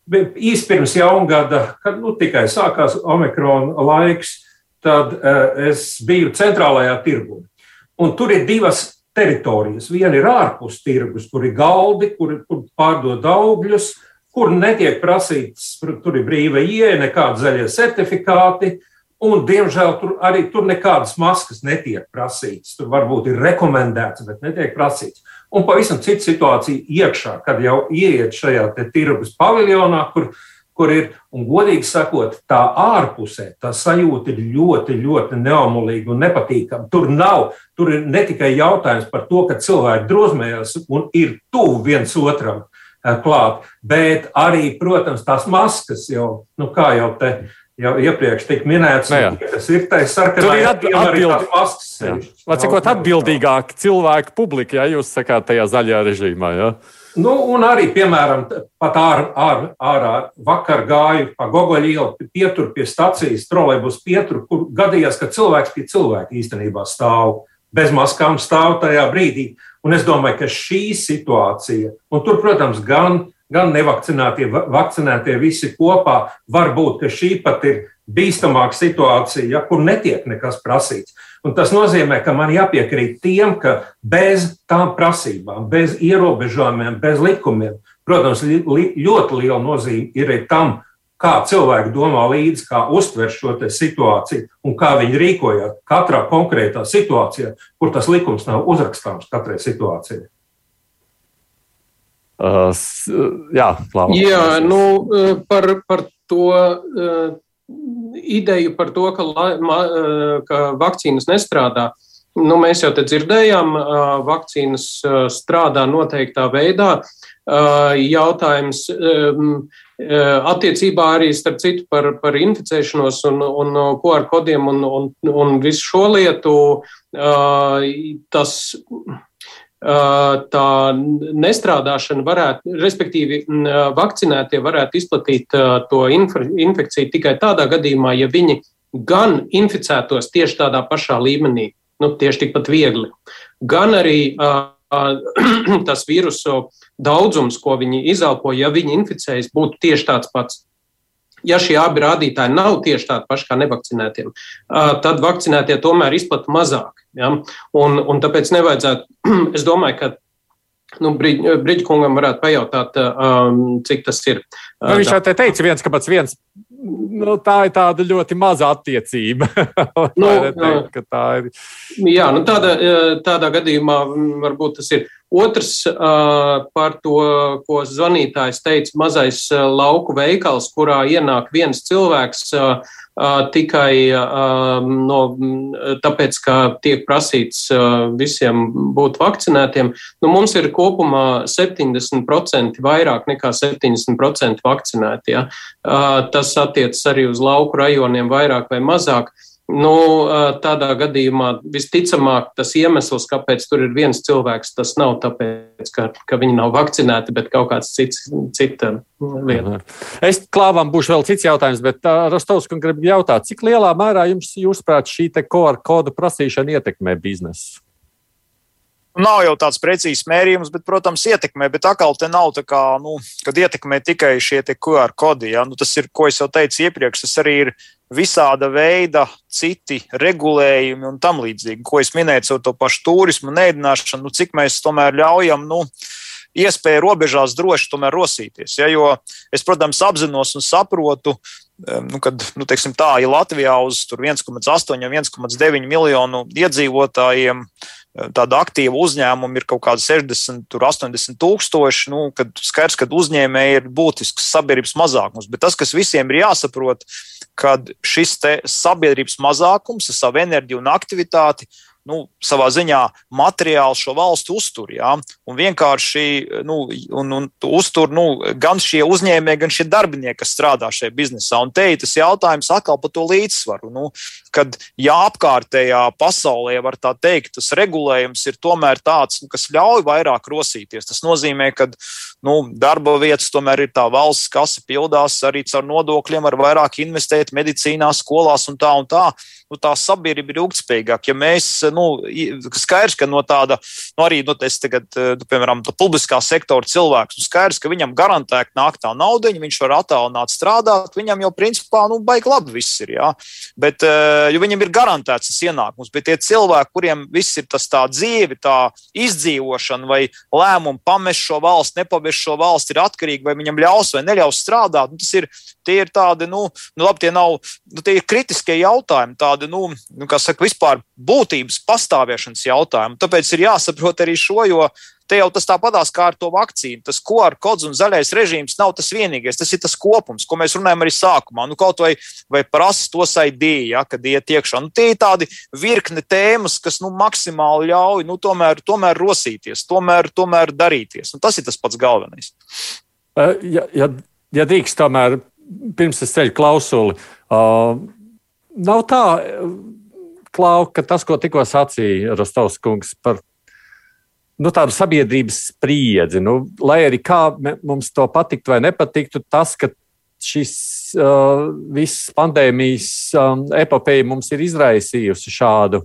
Īsti pirms jaungada, kad nu, tikai sākās Omikrona laiks, tad es biju centrālajā tirgu. Un tur ir divas teritorijas. Viena ir ārpus tirgus, kur ir galdi, kur, kur pārdod augļus, kur netiek prasīts, tur ir brīva ieeja, nekādi zaļie certifikāti. Un, diemžēl, tur arī tur nekādas maskas netiek prasītas. Tur varbūt ir rekomendēts, bet netiek prasīts. Un pavisam cita situācija iekšā, kad jau ieiet šajā te tirgus paviljonā, kur, kur ir, un godīgi sakot, tā ārpusē, tā sajūta ir ļoti, ļoti neomulīga un nepatīkama. Tur nav, tur ir ne tikai jautājums par to, ka cilvēki drosmējās un ir tuvu viens otram klāt, bet arī, protams, tās maskas jau, nu kā jau te, jau iepriekš tika minēts, kas ir tai sarkanā, arī tās maskas. Var sakot, atbildīgāki cilvēki publika, ja jūs sakāt tajā zaļajā režīmā, ja? Nu, un arī, piemēram, pat ārā, ār, ārā vakar gāju pa Gogoļa ielu pietur pie stacijas, trolejbus pietur, kur gadījās, ka cilvēks pie cilvēka īstenībā stāv, bez maskām stāv tajā brīdī. Un es domāju, ka šī situācija, un tur, protams, gan gan nevakcinētie, vakcinētie visi kopā, varbūt, ka šī pat ir bīstamāka situācija, ja, kur netiek nekas prasīts. Un tas nozīmē, ka man jāpiekrīt tiem, ka bez tām prasībām, bez ierobežojumiem, bez likumiem, protams, li, ļoti liela nozīme ir tam, kā cilvēki domā līdzi, kā uztver šo te situāciju un kā viņi rīkojās katrā konkrētā situācijā, kur tas likums nav uzrakstāms katrai situācijai. Uh, jā, Lava. Jā, nu, par, par to uh, ideju par to, ka, ma, uh, ka vakcīnas nestrādā. Nu, mēs jau te dzirdējām, uh, vakcīnas uh, strādā noteiktā veidā. Uh, jautājums um, uh, attiecībā arī starp citu par, par inficēšanos un, un Q R kodiem un, un, un visu šo lietu. Uh, tas tā nestrādāšana varētu, respektīvi vakcinētie varētu izplatīt to infekciju tikai tādā gadījumā, ja viņi gan inficētos tieši tādā pašā līmenī, nu, tieši tikpat viegli, gan arī uh, tas vīrusu daudzums, ko viņi izelpo, ja viņi inficējas, būtu tieši tāds pats. ja šie abi rādītāji nav tieši tādi paši kā nevakcinētiem, tad vakcinētie tomēr izplata mazāk. Ja? Un, un tāpēc nevajadzētu, es domāju, ka nu, Briģkungam varētu pajautāt, cik tas ir. Nu, viņš jau te teica viens, kāpēc viens, nu, tā ir tāda ļoti maza attiecība. Nu, teikt, ka tā ir. Jā, nu tādā, tādā gadījumā varbūt tas ir. Otrs par to, ko zvanītājs teica, mazais lauku veikals, kurā ienāk viens cilvēks tikai no, tāpēc, ka tiek prasīts visiem būt vakcinētiem. Nu, mums ir kopumā septiņdesmit procenti vairāk nekā septiņdesmit procenti vakcinēti. Ja? Tas attiecas arī uz lauku rajoniem vairāk vai mazāk. Nu, tādā gadījumā visticamāk tas iemesls, kāpēc tur ir viens cilvēks, tas nav tāpēc, ka, ka viņi nav vakcinēti, bet kaut kāds cits, cita lieta. Es klāvam būšu vēl cits jautājums, bet uh, Rostovs kungs grib jautāt, cik lielā mērā jums, jūsuprāt, šī te Q R kodu prasīšana ietekmē biznesu? Nav jau tāds precīzs mērījums, bet, protams, ietekmē, bet atkal te nav tā kā, nu, kad ietekmē tikai šie te Q R kodi, ja? Nu, tas ir, ko es jau teicu iepriekš, tas arī ir visāda veida citi regulējumi un tam līdzīgi, ko es minēju ar to pašu turismu, neēdināšanu, nu, cik mēs tomēr ļaujam, nu, iespēju robežās droši tomēr rosīties, ja? Jo es, protams, apzinos un saprotu, nu, kad, nu, teiksim tā, ja Latvijā uz viens komats astoņi, viens komats deviņi miljonu iedzīvotājiem tāda aktīva uzņēmuma ir kaut kāda sešdesmit, astoņdesmit tūkstoši, nu, kad skaidrs, ka uzņēmēji ir būtisks sabiedrības mazākums, bet tas, kas visiem ir jāsaprot, kad šis te sabiedrības mazākums ar savu enerģiju un aktivitāti, nu, savā ziņā materiāli šo valstu uztur, jā, un vienkārši, nu, un, un uztur, nu, gan šie uzņēmēji, gan šie darbinieki, kas strādā šajā biznesā, un te ir tas jautājums atkal par to līdzsvaru, nu, kad, ja apkārtējā pasaulē, var tā teikt, tas regulējums ir tomēr tāds, nu, kas ļauj vairāk rosīties, tas nozīmē, ka, nu, darba vietas tomēr ir tā valsts kasa pildās arī caur nodokļiem, var vairāk investēt medicīnā, skolās un tā un tā, nu, tā sabiedrība ir ilgtspējīgāk, ja mēs, nu, skaidrs, ka no tāda, nu, arī, nu, es tagad, nu, piemēram, tā publiskā sektora cilvēks, nu, skaidrs, ka viņam garantēti nāk tā naudiņa, viņš var attālināt strādāt, viņam jau principā, nu, baigi labi viss ir, jā, bet, jo viņam ir garantēts tas ienākums, bet tie cilvēki, kuriem viss ir tas tā dzīve, tā izdzīvošana vai lēmumu pamest šo valsti, nepamest šo valsti, ir atkarīgi, vai viņam ļaus vai neļaus strādāt, nu, tas ir, tie ir tādi, nu, nu labi, tie nav, nu, tie ir kritiskie jautājumi, tādi, nu, nu kā saka, vispār būtības pastāvēšanas jautājumi. Tāpēc ir jāsaprot arī šo, jo te jau tas tāpatās kā ar to vakcīnu. Tas Q R kods un zaļais režīms nav tas vienīgais, tas ir tas kopums, ko mēs runājam arī sākumā. Nu, kaut vai, vai prasa tos I D, ja, kad iet iekšā. Nu, tie ir tādi virkne tēmas, kas, nu, maksimāli ļauj, nu, tomēr, tomēr rosīties, tomēr, tomēr darīties. Un tas ir tas pats galvenais. Ja, ja, ja drīkst tomēr, pirms es ceļu klausuli, uh, nav tā, Klau, ka tas, ko tikko sacīja Rostovs kungs par, nu, tādu sabiedrības spriedzi, nu, lai arī kā mums to patiktu vai nepatiktu, tas, ka šis uh, viss pandēmijas um, epopeja mums ir izraisījusi šādu,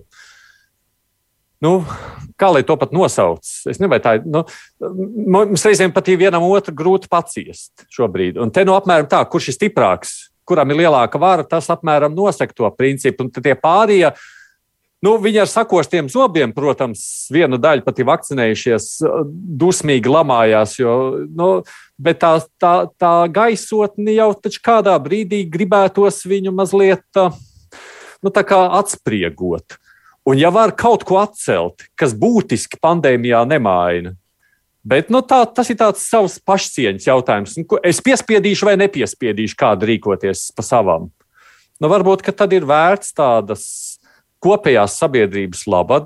nu, kā lai to pat nosauc? Es nezinu, vai tā ir, nu, mums reizēm pat ir vienam otru grūti paciest šobrīd. Un te nu apmēram tā, kurš ir stiprāks, kuram ir lielāka vara, tas apmēram nosaka to principu. Un tie pārējie, nu, viņi ar sakoštiem zobiem, protams, vienu daļu pat ir vakcinējušies, dusmīgi lamājās, jo, nu, bet tā, tā, tā gaisotni jau taču kādā brīdī gribētos viņu mazliet, nu, tā kā atspriegot. Un ja var kaut ko atcelt, kas būtiski pandēmijā nemaina, bet, nu, tā, tas ir tāds savs pašcieņas jautājums. Es piespiedīšu vai nepiespiedīšu kādu rīkoties pa savam. Nu, varbūt, ka tad ir vērts tādas kopējās sabiedrības labad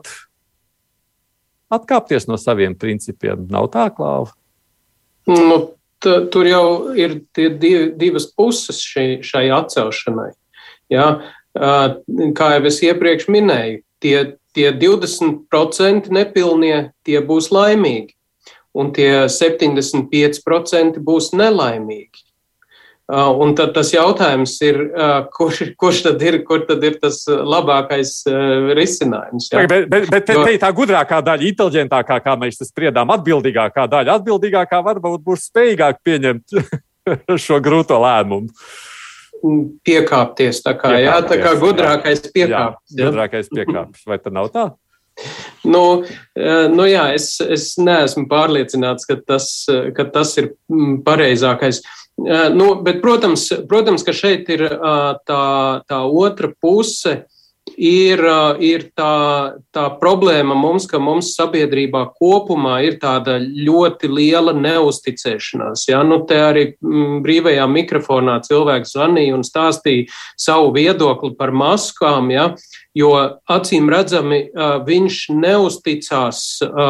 atkāpties no saviem principiem. Nav tā, Klāva? Nu, t, tur jau ir tie div, divas puses šai, šai atcelšanai. Jā, kā jau es iepriekš minēju, tie, tie divdesmit procenti nepilnie, tie būs laimīgi. Un tie septiņdesmit pieci procenti būs nelaimīgi. Uh, un tad tas jautājums ir, uh, kurš, kurš tad ir, kur tad ir tas labākais uh, risinājums. Jā? Bet, bet, bet te, te ir tā gudrākā daļa, inteliģentākā, kā mēs tas spriedām, atbildīgākā daļa. Atbildīgākā varbūt būs spējīgāk pieņemt šo grūto lēmumu. piekāpties, tā kā, jā, tā kā gudrākais piekāpjas. Jā, gudrākais piekāpjas. Vai tad nav tā? Nu, nu jā, es, es neesmu pārliecināts, ka tas, ka tas ir pareizākais. Nu, bet, protams, protams, ka šeit ir tā, tā otra puse. Ir, ir tā, tā problēma mums, ka mums sabiedrībā kopumā ir tāda ļoti liela neusticēšanās. Ja? Nu, te arī brīvajā mikrofonā cilvēks zvanīja un stāstīja savu viedokli par maskām, ja? Jo acīm redzami viņš neusticās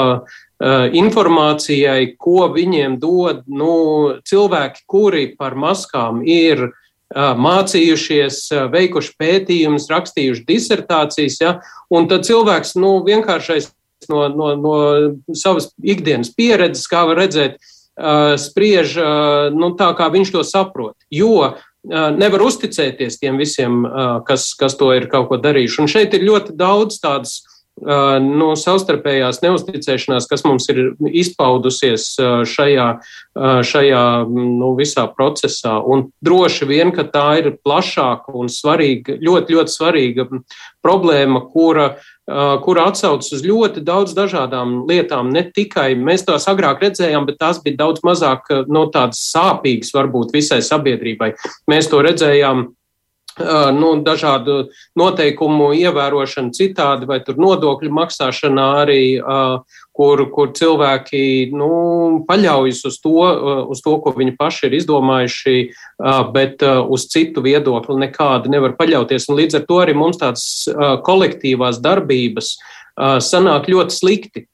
informācijai, ko viņiem dod nu, cilvēki, kuri par maskām ir mācījušies, veikuši pētījumus, rakstījuši disertācijas, ja? Un tad cilvēks, nu, vienkāršais no, no, no savas ikdienas pieredzes, kā var redzēt, spriež, nu, tā kā viņš to saprot, jo nevar uzticēties tiem visiem, kas, kas to ir kaut ko darījuši. Un šeit ir ļoti daudz tādas no savstarpējās neusticēšanās, kas mums ir izpaudusies šajā, šajā nu, visā procesā. Un droši vien, ka tā ir plašāka un svarīga, ļoti, ļoti svarīga problēma, kura, kura atsaucas uz ļoti daudz dažādām lietām. Ne tikai mēs tās agrāk redzējām, bet tās bija daudz mazāk no tādas sāpīgas varbūt visai sabiedrībai. Mēs to redzējām nu, dažādu noteikumu ievērošana citādi, vai tur nodokļu maksāšanā arī, kur, kur cilvēki nu, paļaujas uz to, uz to, ko viņi paši ir izdomājuši, bet uz citu viedokli nekādi nevar paļauties. Un līdz ar to arī mums tādas kolektīvās darbības sanāk ļoti slikti.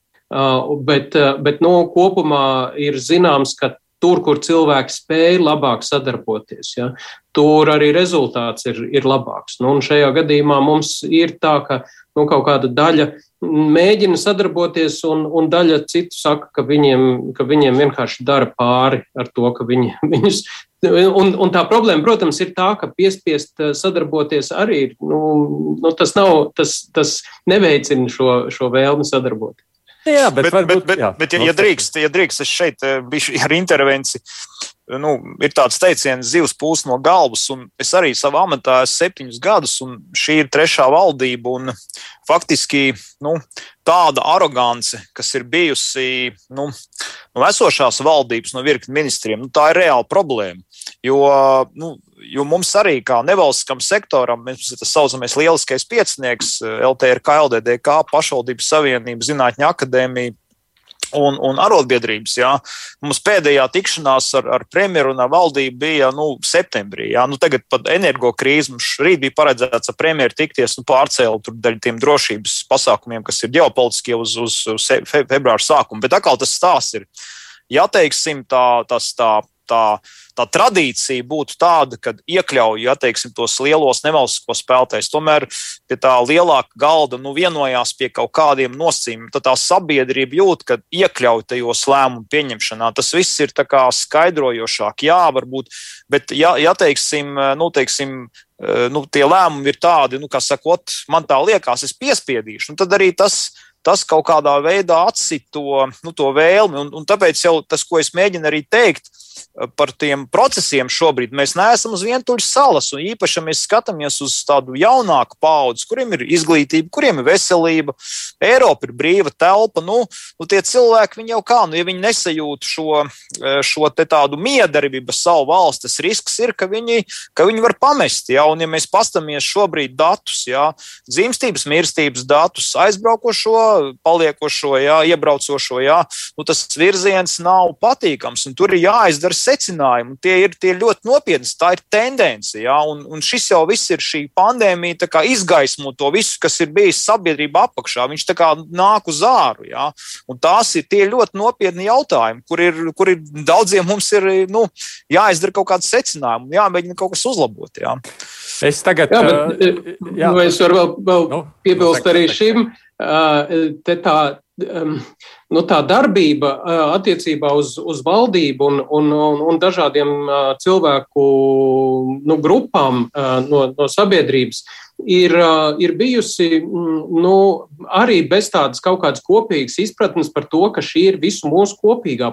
Bet, bet nu, kopumā ir zināms, ka tur, kur cilvēki spēj labāk sadarboties, ja, tur arī rezultāts ir, ir labāks. Nu, un šajā gadījumā mums ir tā, ka nu, kaut kāda daļa mēģina sadarboties, un, un daļa citu saka, ka viņiem, ka viņiem vienkārši dara pāri ar to, ka viņi, viņus. Un, un tā problēma, protams, ir tā, ka piespiest sadarboties arī, nu, nu, tas, nav, tas, tas neveicina šo, šo vēlmi sadarboties. Jā, bet, bet, varbūt, bet, bet, jā, bet ja, ja, drīkst, ja drīkst, es šeit biju ar intervenciju. Nu, ir tāds teiciens, zivs pūst no galvas, un es arī savā amatā esmu septiņus gadus, un šī ir trešā valdība, un faktiski nu, tāda arogance, kas ir bijusi nu, no esošās valdības, no virkni ministriem, nu, tā ir reāla problēma. Jo, nu, jo mums arī kā nevalstiskam sektoram, mēs tas saucamies lieliskais piecinieks, L T R K, L D D K, pašvaldības savienība, Zinātņu akadēmija un, un arotbiedrības. Jā. Mums pēdējā tikšanās ar, ar premjeru un ar valdību bija nu, septembrī. Jā. Nu, tagad pat energokrīze mums rīt bija paredzēts ar premjeru tikties, nu, pārcēlu tur daļu tiem drošības pasākumiem, kas ir ģeopolitiskie uz, uz, uz februāra sākumu. Bet atkal tas stāsts ir, ja teiksim, tā, tas tā, tā Tā tradīcija būtu tāda, ka iekļauj, ja teiksim, tos lielos nevalstiskos spēlētājus, tomēr pie tā lielāka galda nu, vienojās pie kaut kādiem nosacījumiem. Tad tā sabiedrība jūt, ka iekļauj tajos lēmumu pieņemšanā. Tas viss ir tā kā skaidrojošāk, jā, varbūt, bet ja, ja teiksim, nu, teiksim, nu, tie lēmumi ir tādi, nu, kā sakot, man tā liekas, es piespiedīšu, nu, tad arī tas tas kaut kādā veidā atsit to, nu, to vēlmi, un, un tāpēc jau tas, ko es mēģinu arī teikt par tiem procesiem šobrīd, mēs neesam uz vientuļas salas, un īpaši, ja mēs skatāmies uz tādu jaunāku paudzi, kuriem ir izglītība, kuriem ir veselība, Eiropa ir brīva telpa, nu, nu tie cilvēki, viņi jau kā, nu, ja viņi nesajūt šo, šo te tādu miedarbību savu valsts, tas risks ir, ka viņi, ka viņi var pamest, ja, un ja mēs pastamies šobrīd datus, ja, dzimstības, mirstības datus, aizbraukošo, paliekošo, jā, iebraucošo, jā, nu tas virziens nav patīkams, un tur ir jāizdara secinājumi, tie ir tie ļoti nopietni, tā ir tendence, jā, un, un šis jau viss ir šī pandēmija, tā kā izgaismo to visu, kas ir bijis sabiedrība apakšā, viņš tā kā nāk uz āru, jā, un tās ir tie ļoti nopietni jautājumi, kur ir, kur ir daudziem mums ir, nu, jāizdara kaut kāds secinājumi, jāmēģina kaut kas uzlabot, jā. Es tagad... Jā, bet, uh, jā. Es varu vēl, vēl nu, piebilst arī šim, te tā, nu, tā darbība attiecībā uz, uz valdību un, un, un, un dažādiem cilvēku nu, grupām no, no sabiedrības ir, ir bijusi nu, arī bez tādas kaut kādas kopīgas izpratnes par to, ka šī ir visu mūsu kopīgā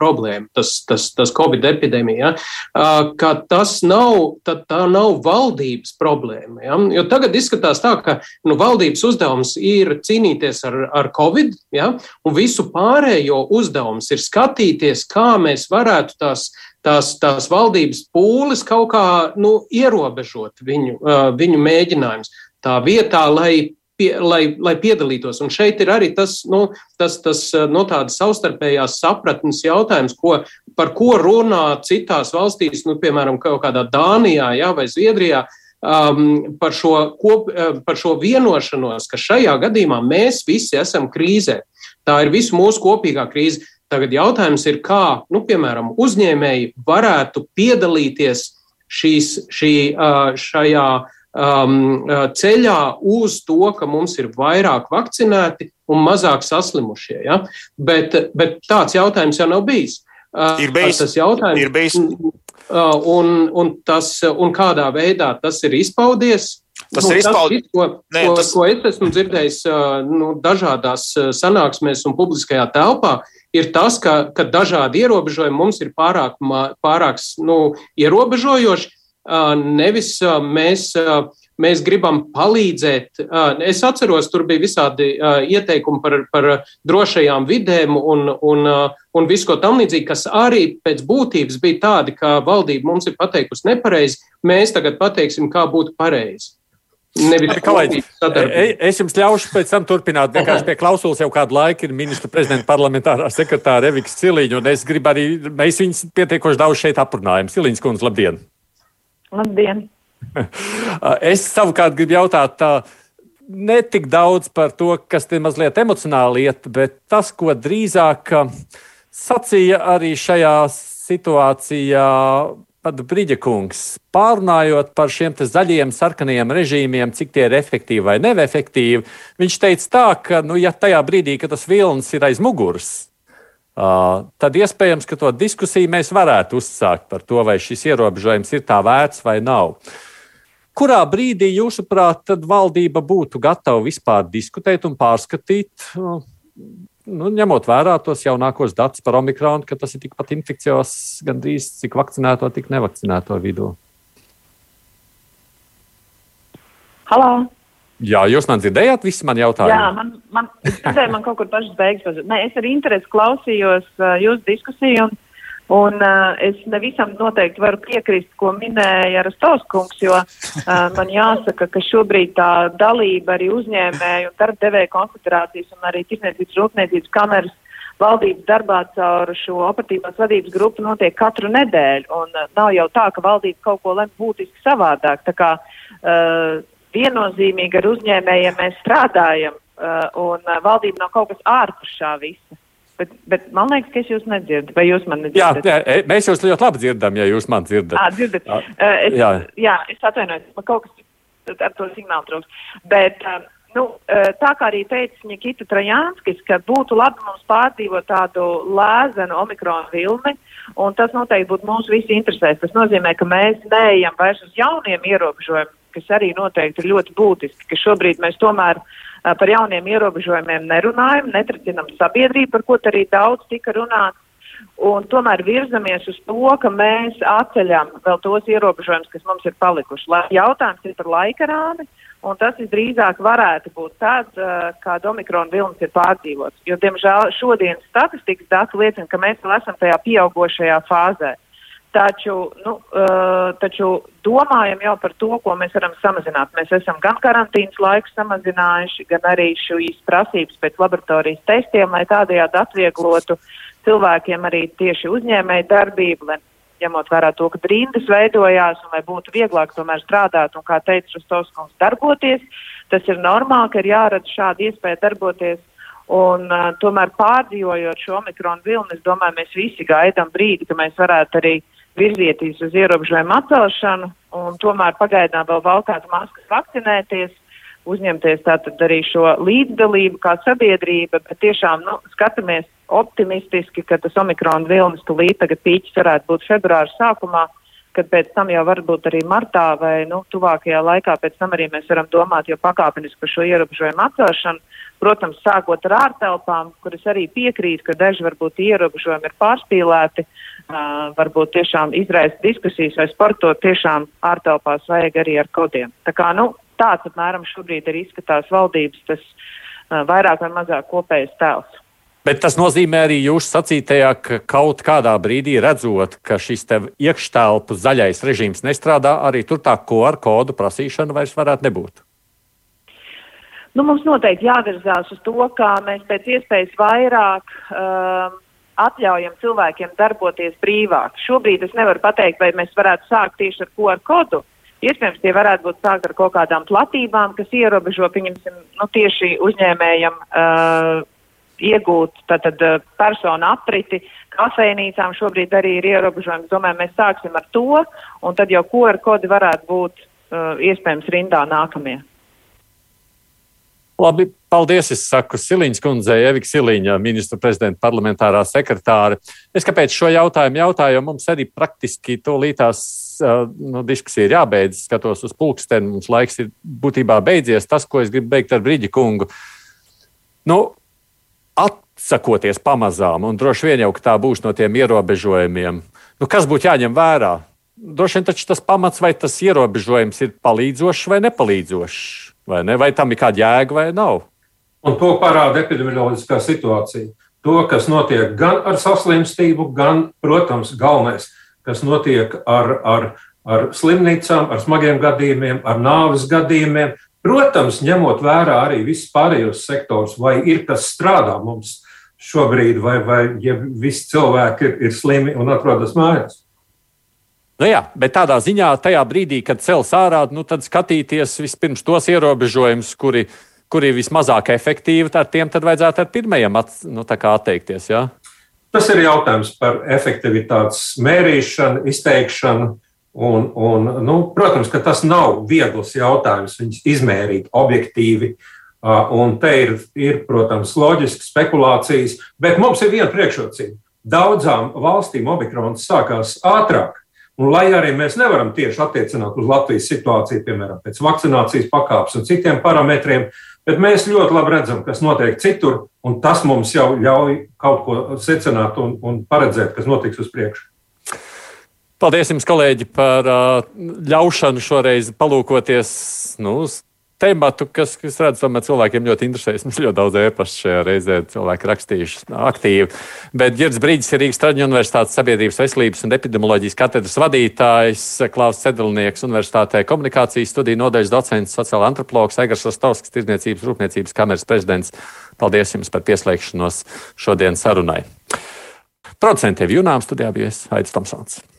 problēma, tas, tas, tas Covid epidēmija, ja? Ka tas nav, tā nav valdības problēma. Ja? Jo tagad izskatās tā, ka nu, valdības uzdevums ir cīnīties ar, ar Covid, ja? Un visu pārējo uzdevums ir skatīties, kā mēs varētu tās Tās, tās valdības pūles kaut kā nu, ierobežot viņu, uh, viņu mēģinājumus tā vietā, lai, pie, lai, lai piedalītos. Un šeit ir arī tas, nu, tas, tas no tādas savstarpējās sapratnes jautājums, ko, par ko runā citās valstīs, nu, piemēram, kaut kādā Dānijā, jā, vai Zviedrijā, um, par, šo kop, par šo vienošanos, ka šajā gadījumā mēs visi esam krīzē. Tā ir visu mūsu kopīgā krīze. Tagad jautājums ir, kā, nu, piemēram, uzņēmēji varētu piedalīties šīs, šī, šajā um, ceļā uz to, ka mums ir vairāk vakcinēti un mazāk saslimušie. Ja? Bet, bet tāds jautājums jau nav bijis. Ir bijis. Tas jautājums, ir bijis. Un, un, tas, un kādā veidā tas ir izpaudies? Tas nu, ir izpaudies. Ko, Nē, ko, tas... ko es esmu dzirdējis nu, dažādās sanāksmēs un publiskajā telpā, ir tas, ka, ka dažādi ierobežojumi mums ir pārāk, pārāk nu, ierobežojoši. Nevis mēs, mēs gribam palīdzēt. Es atceros, tur bija visādi ieteikumi par, par drošajām vidēm un, un, un visu ko tam līdzīgi, kas arī pēc būtības bija tādi, ka valdība mums ir pateikusi nepareizi. Mēs tagad pateiksim, kā būtu pareizi. Kolēģi, es jums ļaušu pēc tam turpināt. Vienkārši pie klausulas jau kādu laiku ir ministra prezidenta parlamentārā sekretāra Evika Ciliņa, un es gribu arī, mēs viņus pietiekoši daudz šeit aprunājam. Ciliņas kundze, labdien! Labdien! Es savukārt gribu jautāt tā, ne tik daudz par to, kas te mazliet emocionāli iet, bet tas, ko drīzāk sacīja arī šajā situācijā pat Briģa kungs, pārunājot par šiem te zaļiem, sarkaniem režīmiem, cik tie ir efektīvi vai neefektīvi, viņš teica tā, ka, nu, ja tajā brīdī, ka tas vilnis ir aiz muguras, uh, tad iespējams, ka to diskusiju mēs varētu uzsākt par to, vai šis ierobežojums ir tā vērts vai nav. Kurā brīdī, jūsuprāt, tad valdība būtu gatava vispār diskutēt un pārskatīt, uh, nu, ņemot vērā tos jaunākos datus par omikronu, ka tas ir tikpat infekcijos gandrīz cik vakcinēto, tik nevakcinēto vidū? Halā! Jā, jūs man dzirdējāt visi man jautājumu? Jā, man, man, es dzirdēju, man kaut kur pašas beigas. Nē, es ar interesi klausījos uh, jūsu diskusiju, un, un uh, es nevisam noteikti varu piekrist, ko minēja Rastovs kungs, jo uh, man jāsaka, ka šobrīd tā dalība arī uzņēmēju un darbdevēju konfederācijas un arī Tirsniecības rūpniecības kameras valdības darbā caur šo operatīvās vadības grupu notiek katru nedēļu, un uh, nav jau tā, ka valdība kaut ko lem būtiski savādāk. Tā kā uh, viennozīmīgi ar uzņēmējiem mēs strādājam, uh, un uh, valdība nav kaut kas ārpus šā visa. Bet, bet man liekas, ka es jūs nedzirdu. Vai jūs man nedzirdat? Jā, jā, mēs jūs ļoti labi dzirdam, ja jūs man dzirdat. Ā, dzirdat. Uh, es, jā. jā, es atvainojos, man kaut kas ar to signālu trūks. Bet, uh, nu, uh, tā kā arī teica Nikita Trajānskis, ka būtu labi mums pārdzīvot tādu lēzenu omikronu vilni, un tas noteikti būtu mūsu visi interesēs. Tas nozīmē, ka mēs neejam vairs uz jauniem ierobežojumiem, kas arī noteikti ir ļoti būtiski, ka šobrīd mēs tomēr par jauniem ierobežojumiem nerunājam, netracinam sabiedrību, par ko arī daudz tika runāts, un tomēr virzamies uz to, ka mēs atceļam vēl tos ierobežojumus, kas mums ir palikuši. Jautājums ir par laikarādi, un tas visdrīzāk varētu būt tāds, kad omikrona vilnis ir pārdzīvots. Jo, diemžēl, šodienas statistikas dati liecina, ka mēs vēl esam tajā pieaugošajā fāzē. Taču, nu, uh, taču domājam jau par to, ko mēs varam samazināt. Mēs esam gan karantīnas laiku samazinājuši, gan arī šīs prasības pēc laboratorijas testiem, lai tādējādi atvieglotu cilvēkiem arī tieši uzņēmēju darbību, lai ņemot vērā to, ka rindas veidojās un lai būtu vieglāk tomēr strādāt un, kā teica Rastovs kungs, darboties. Tas ir normāli, ka ir jārada šāda iespēja darboties. Un uh, tomēr pārdzīvojot šo omikronu vilni, es domāju, mēs visi gaidām brīdi, ka mēs varētu arī virzieties uz ierobežojumu atcelšanu un tomēr pagaidām vēl valkāt maskas, vakcinēties, uzņemties tātad arī šo līdzdalību kā sabiedrība, bet tiešām nu, skatāmies optimistiski, ka tas omikrona vilnis tūlīt tagad pīķis varētu būt februāra sākumā, kad pēc tam jau varbūt arī martā vai nu, tuvākajā laikā pēc tam arī mēs varam domāt jau pakāpeniski par šo ierobežojumu atcelšanu, protams, sākot ar ārtelpām, kuras arī piekrīt, ka daži varbūt ierobežojumi ir pārspīlēti, uh, varbūt tiešām izraisa diskusijas vai sportot tiešām ārtelpās vajag arī ar kodiem. Tā kā, nu, tāds apmēram šobrīd arī izskatās valdības tas uh, vairāk vai mazāk kopējs tēls. Bet tas nozīmē arī jūsu sacītajā, ka kaut kādā brīdī redzot, ka šis tev iekštelpu zaļais režīms nestrādā, arī tur tā Q R kodu prasīšana vairs varētu nebūt. Nu, mums noteikti jāvirzās uz to, kā mēs pēc iespējas vairāk um, atļaujam cilvēkiem darboties brīvāk. Šobrīd es nevaru pateikt, vai mēs varētu sākt tieši ar Q R kodu. Iespējams, tie varētu būt sākt ar kaut kādām platībām, kas ierobežo, pieņemsim, nu, tieši uzņēmējam uh, iegūt tātad personu apriti, kafejnīcām šobrīd arī ir ierobežojums. Domāju, mēs sāksim ar to, un tad jau Q R kodi varētu būt uh, iespējams rindā nākamie. Labi, paldies, es saku Siliņas kundzei, Evika Siliņa, ministra prezidenta parlamentārā sekretāre. Es kāpēc šo jautājumu jautāju, jo mums arī praktiski tūlītās uh, nu, diskusija ir jābeidz, skatos uz pulksteni, mums laiks ir būtībā beidzies. Tas, ko es gribu beigt ar Briģi kungu, nu, atsakoties pamazām, un droši vien jau, ka tā būs no tiem ierobežojumiem, nu, kas būtu jāņem vērā? Droši vien taču tas pamats vai tas ierobežojums ir palīdzošs vai nepalīdzošs, vai ne? Vai tam ir kāda jēga vai nav? Un to parāda epidemioloģiskā situācija. To, kas notiek gan ar saslimstību, gan, protams, galvenais, kas notiek ar, ar, ar slimnīcām, ar smagiem gadījumiem, ar nāves gadījumiem. Protams, ņemot vērā arī visus pārējos sektors, vai ir kas strādā mums šobrīd, vai, vai ja visi cilvēki ir, ir slimi un atrodas mājās. Nu jā, bet tādā ziņā tajā brīdī, kad cels ārā, nu tad skatīties vispirms tos ierobežojumus, kuri, kuri vismazāk efektīvi, ar tiem tad vajadzētu ar pirmajiem at, nu, tā kā atteikties, jā? Tas ir jautājums par efektivitātes mērīšanu, izteikšanu. Un, un, nu, protams, ka tas nav viegls jautājums, viņus izmērīt objektīvi. Un te ir, ir, protams, loģiski spekulācijas, bet mums ir viena priekšrocība. Daudzām valstīm omikrons sākās ātrāk. Un, lai arī mēs nevaram tieši attiecināt uz Latvijas situāciju, piemēram, pēc vakcinācijas pakāpes un citiem parametriem, bet mēs ļoti labi redzam, kas notiek citur, un tas mums jau ļauj kaut ko secināt un, un paredzēt, kas notiks uz priekšu. Paldies jums, kolēģi, par uh, ļaušanu šoreiz palūkoties nu, uz tēmatu, kas, kas redz, tomēr cilvēkiem ļoti interesēs. Mums ļoti daudz e-pastu šajā reizē cilvēki rakstījuši aktīvi. Bet Girds Brīdis ir Rīgas Traģiņu Universitātes sabiedrības veselības un epidemioloģijas katedras vadītājs, Klaus Sedlnieks Universitātē komunikācijas studiju nodaļas docents, sociāla antropologs, Aigars Rostovskis, Tirdzniecības rūpniecības kameras prezidents. Paldies jums par pieslēgšanos šodien sarunai. Producentiem Junām studijā bija Aidis Tomsons.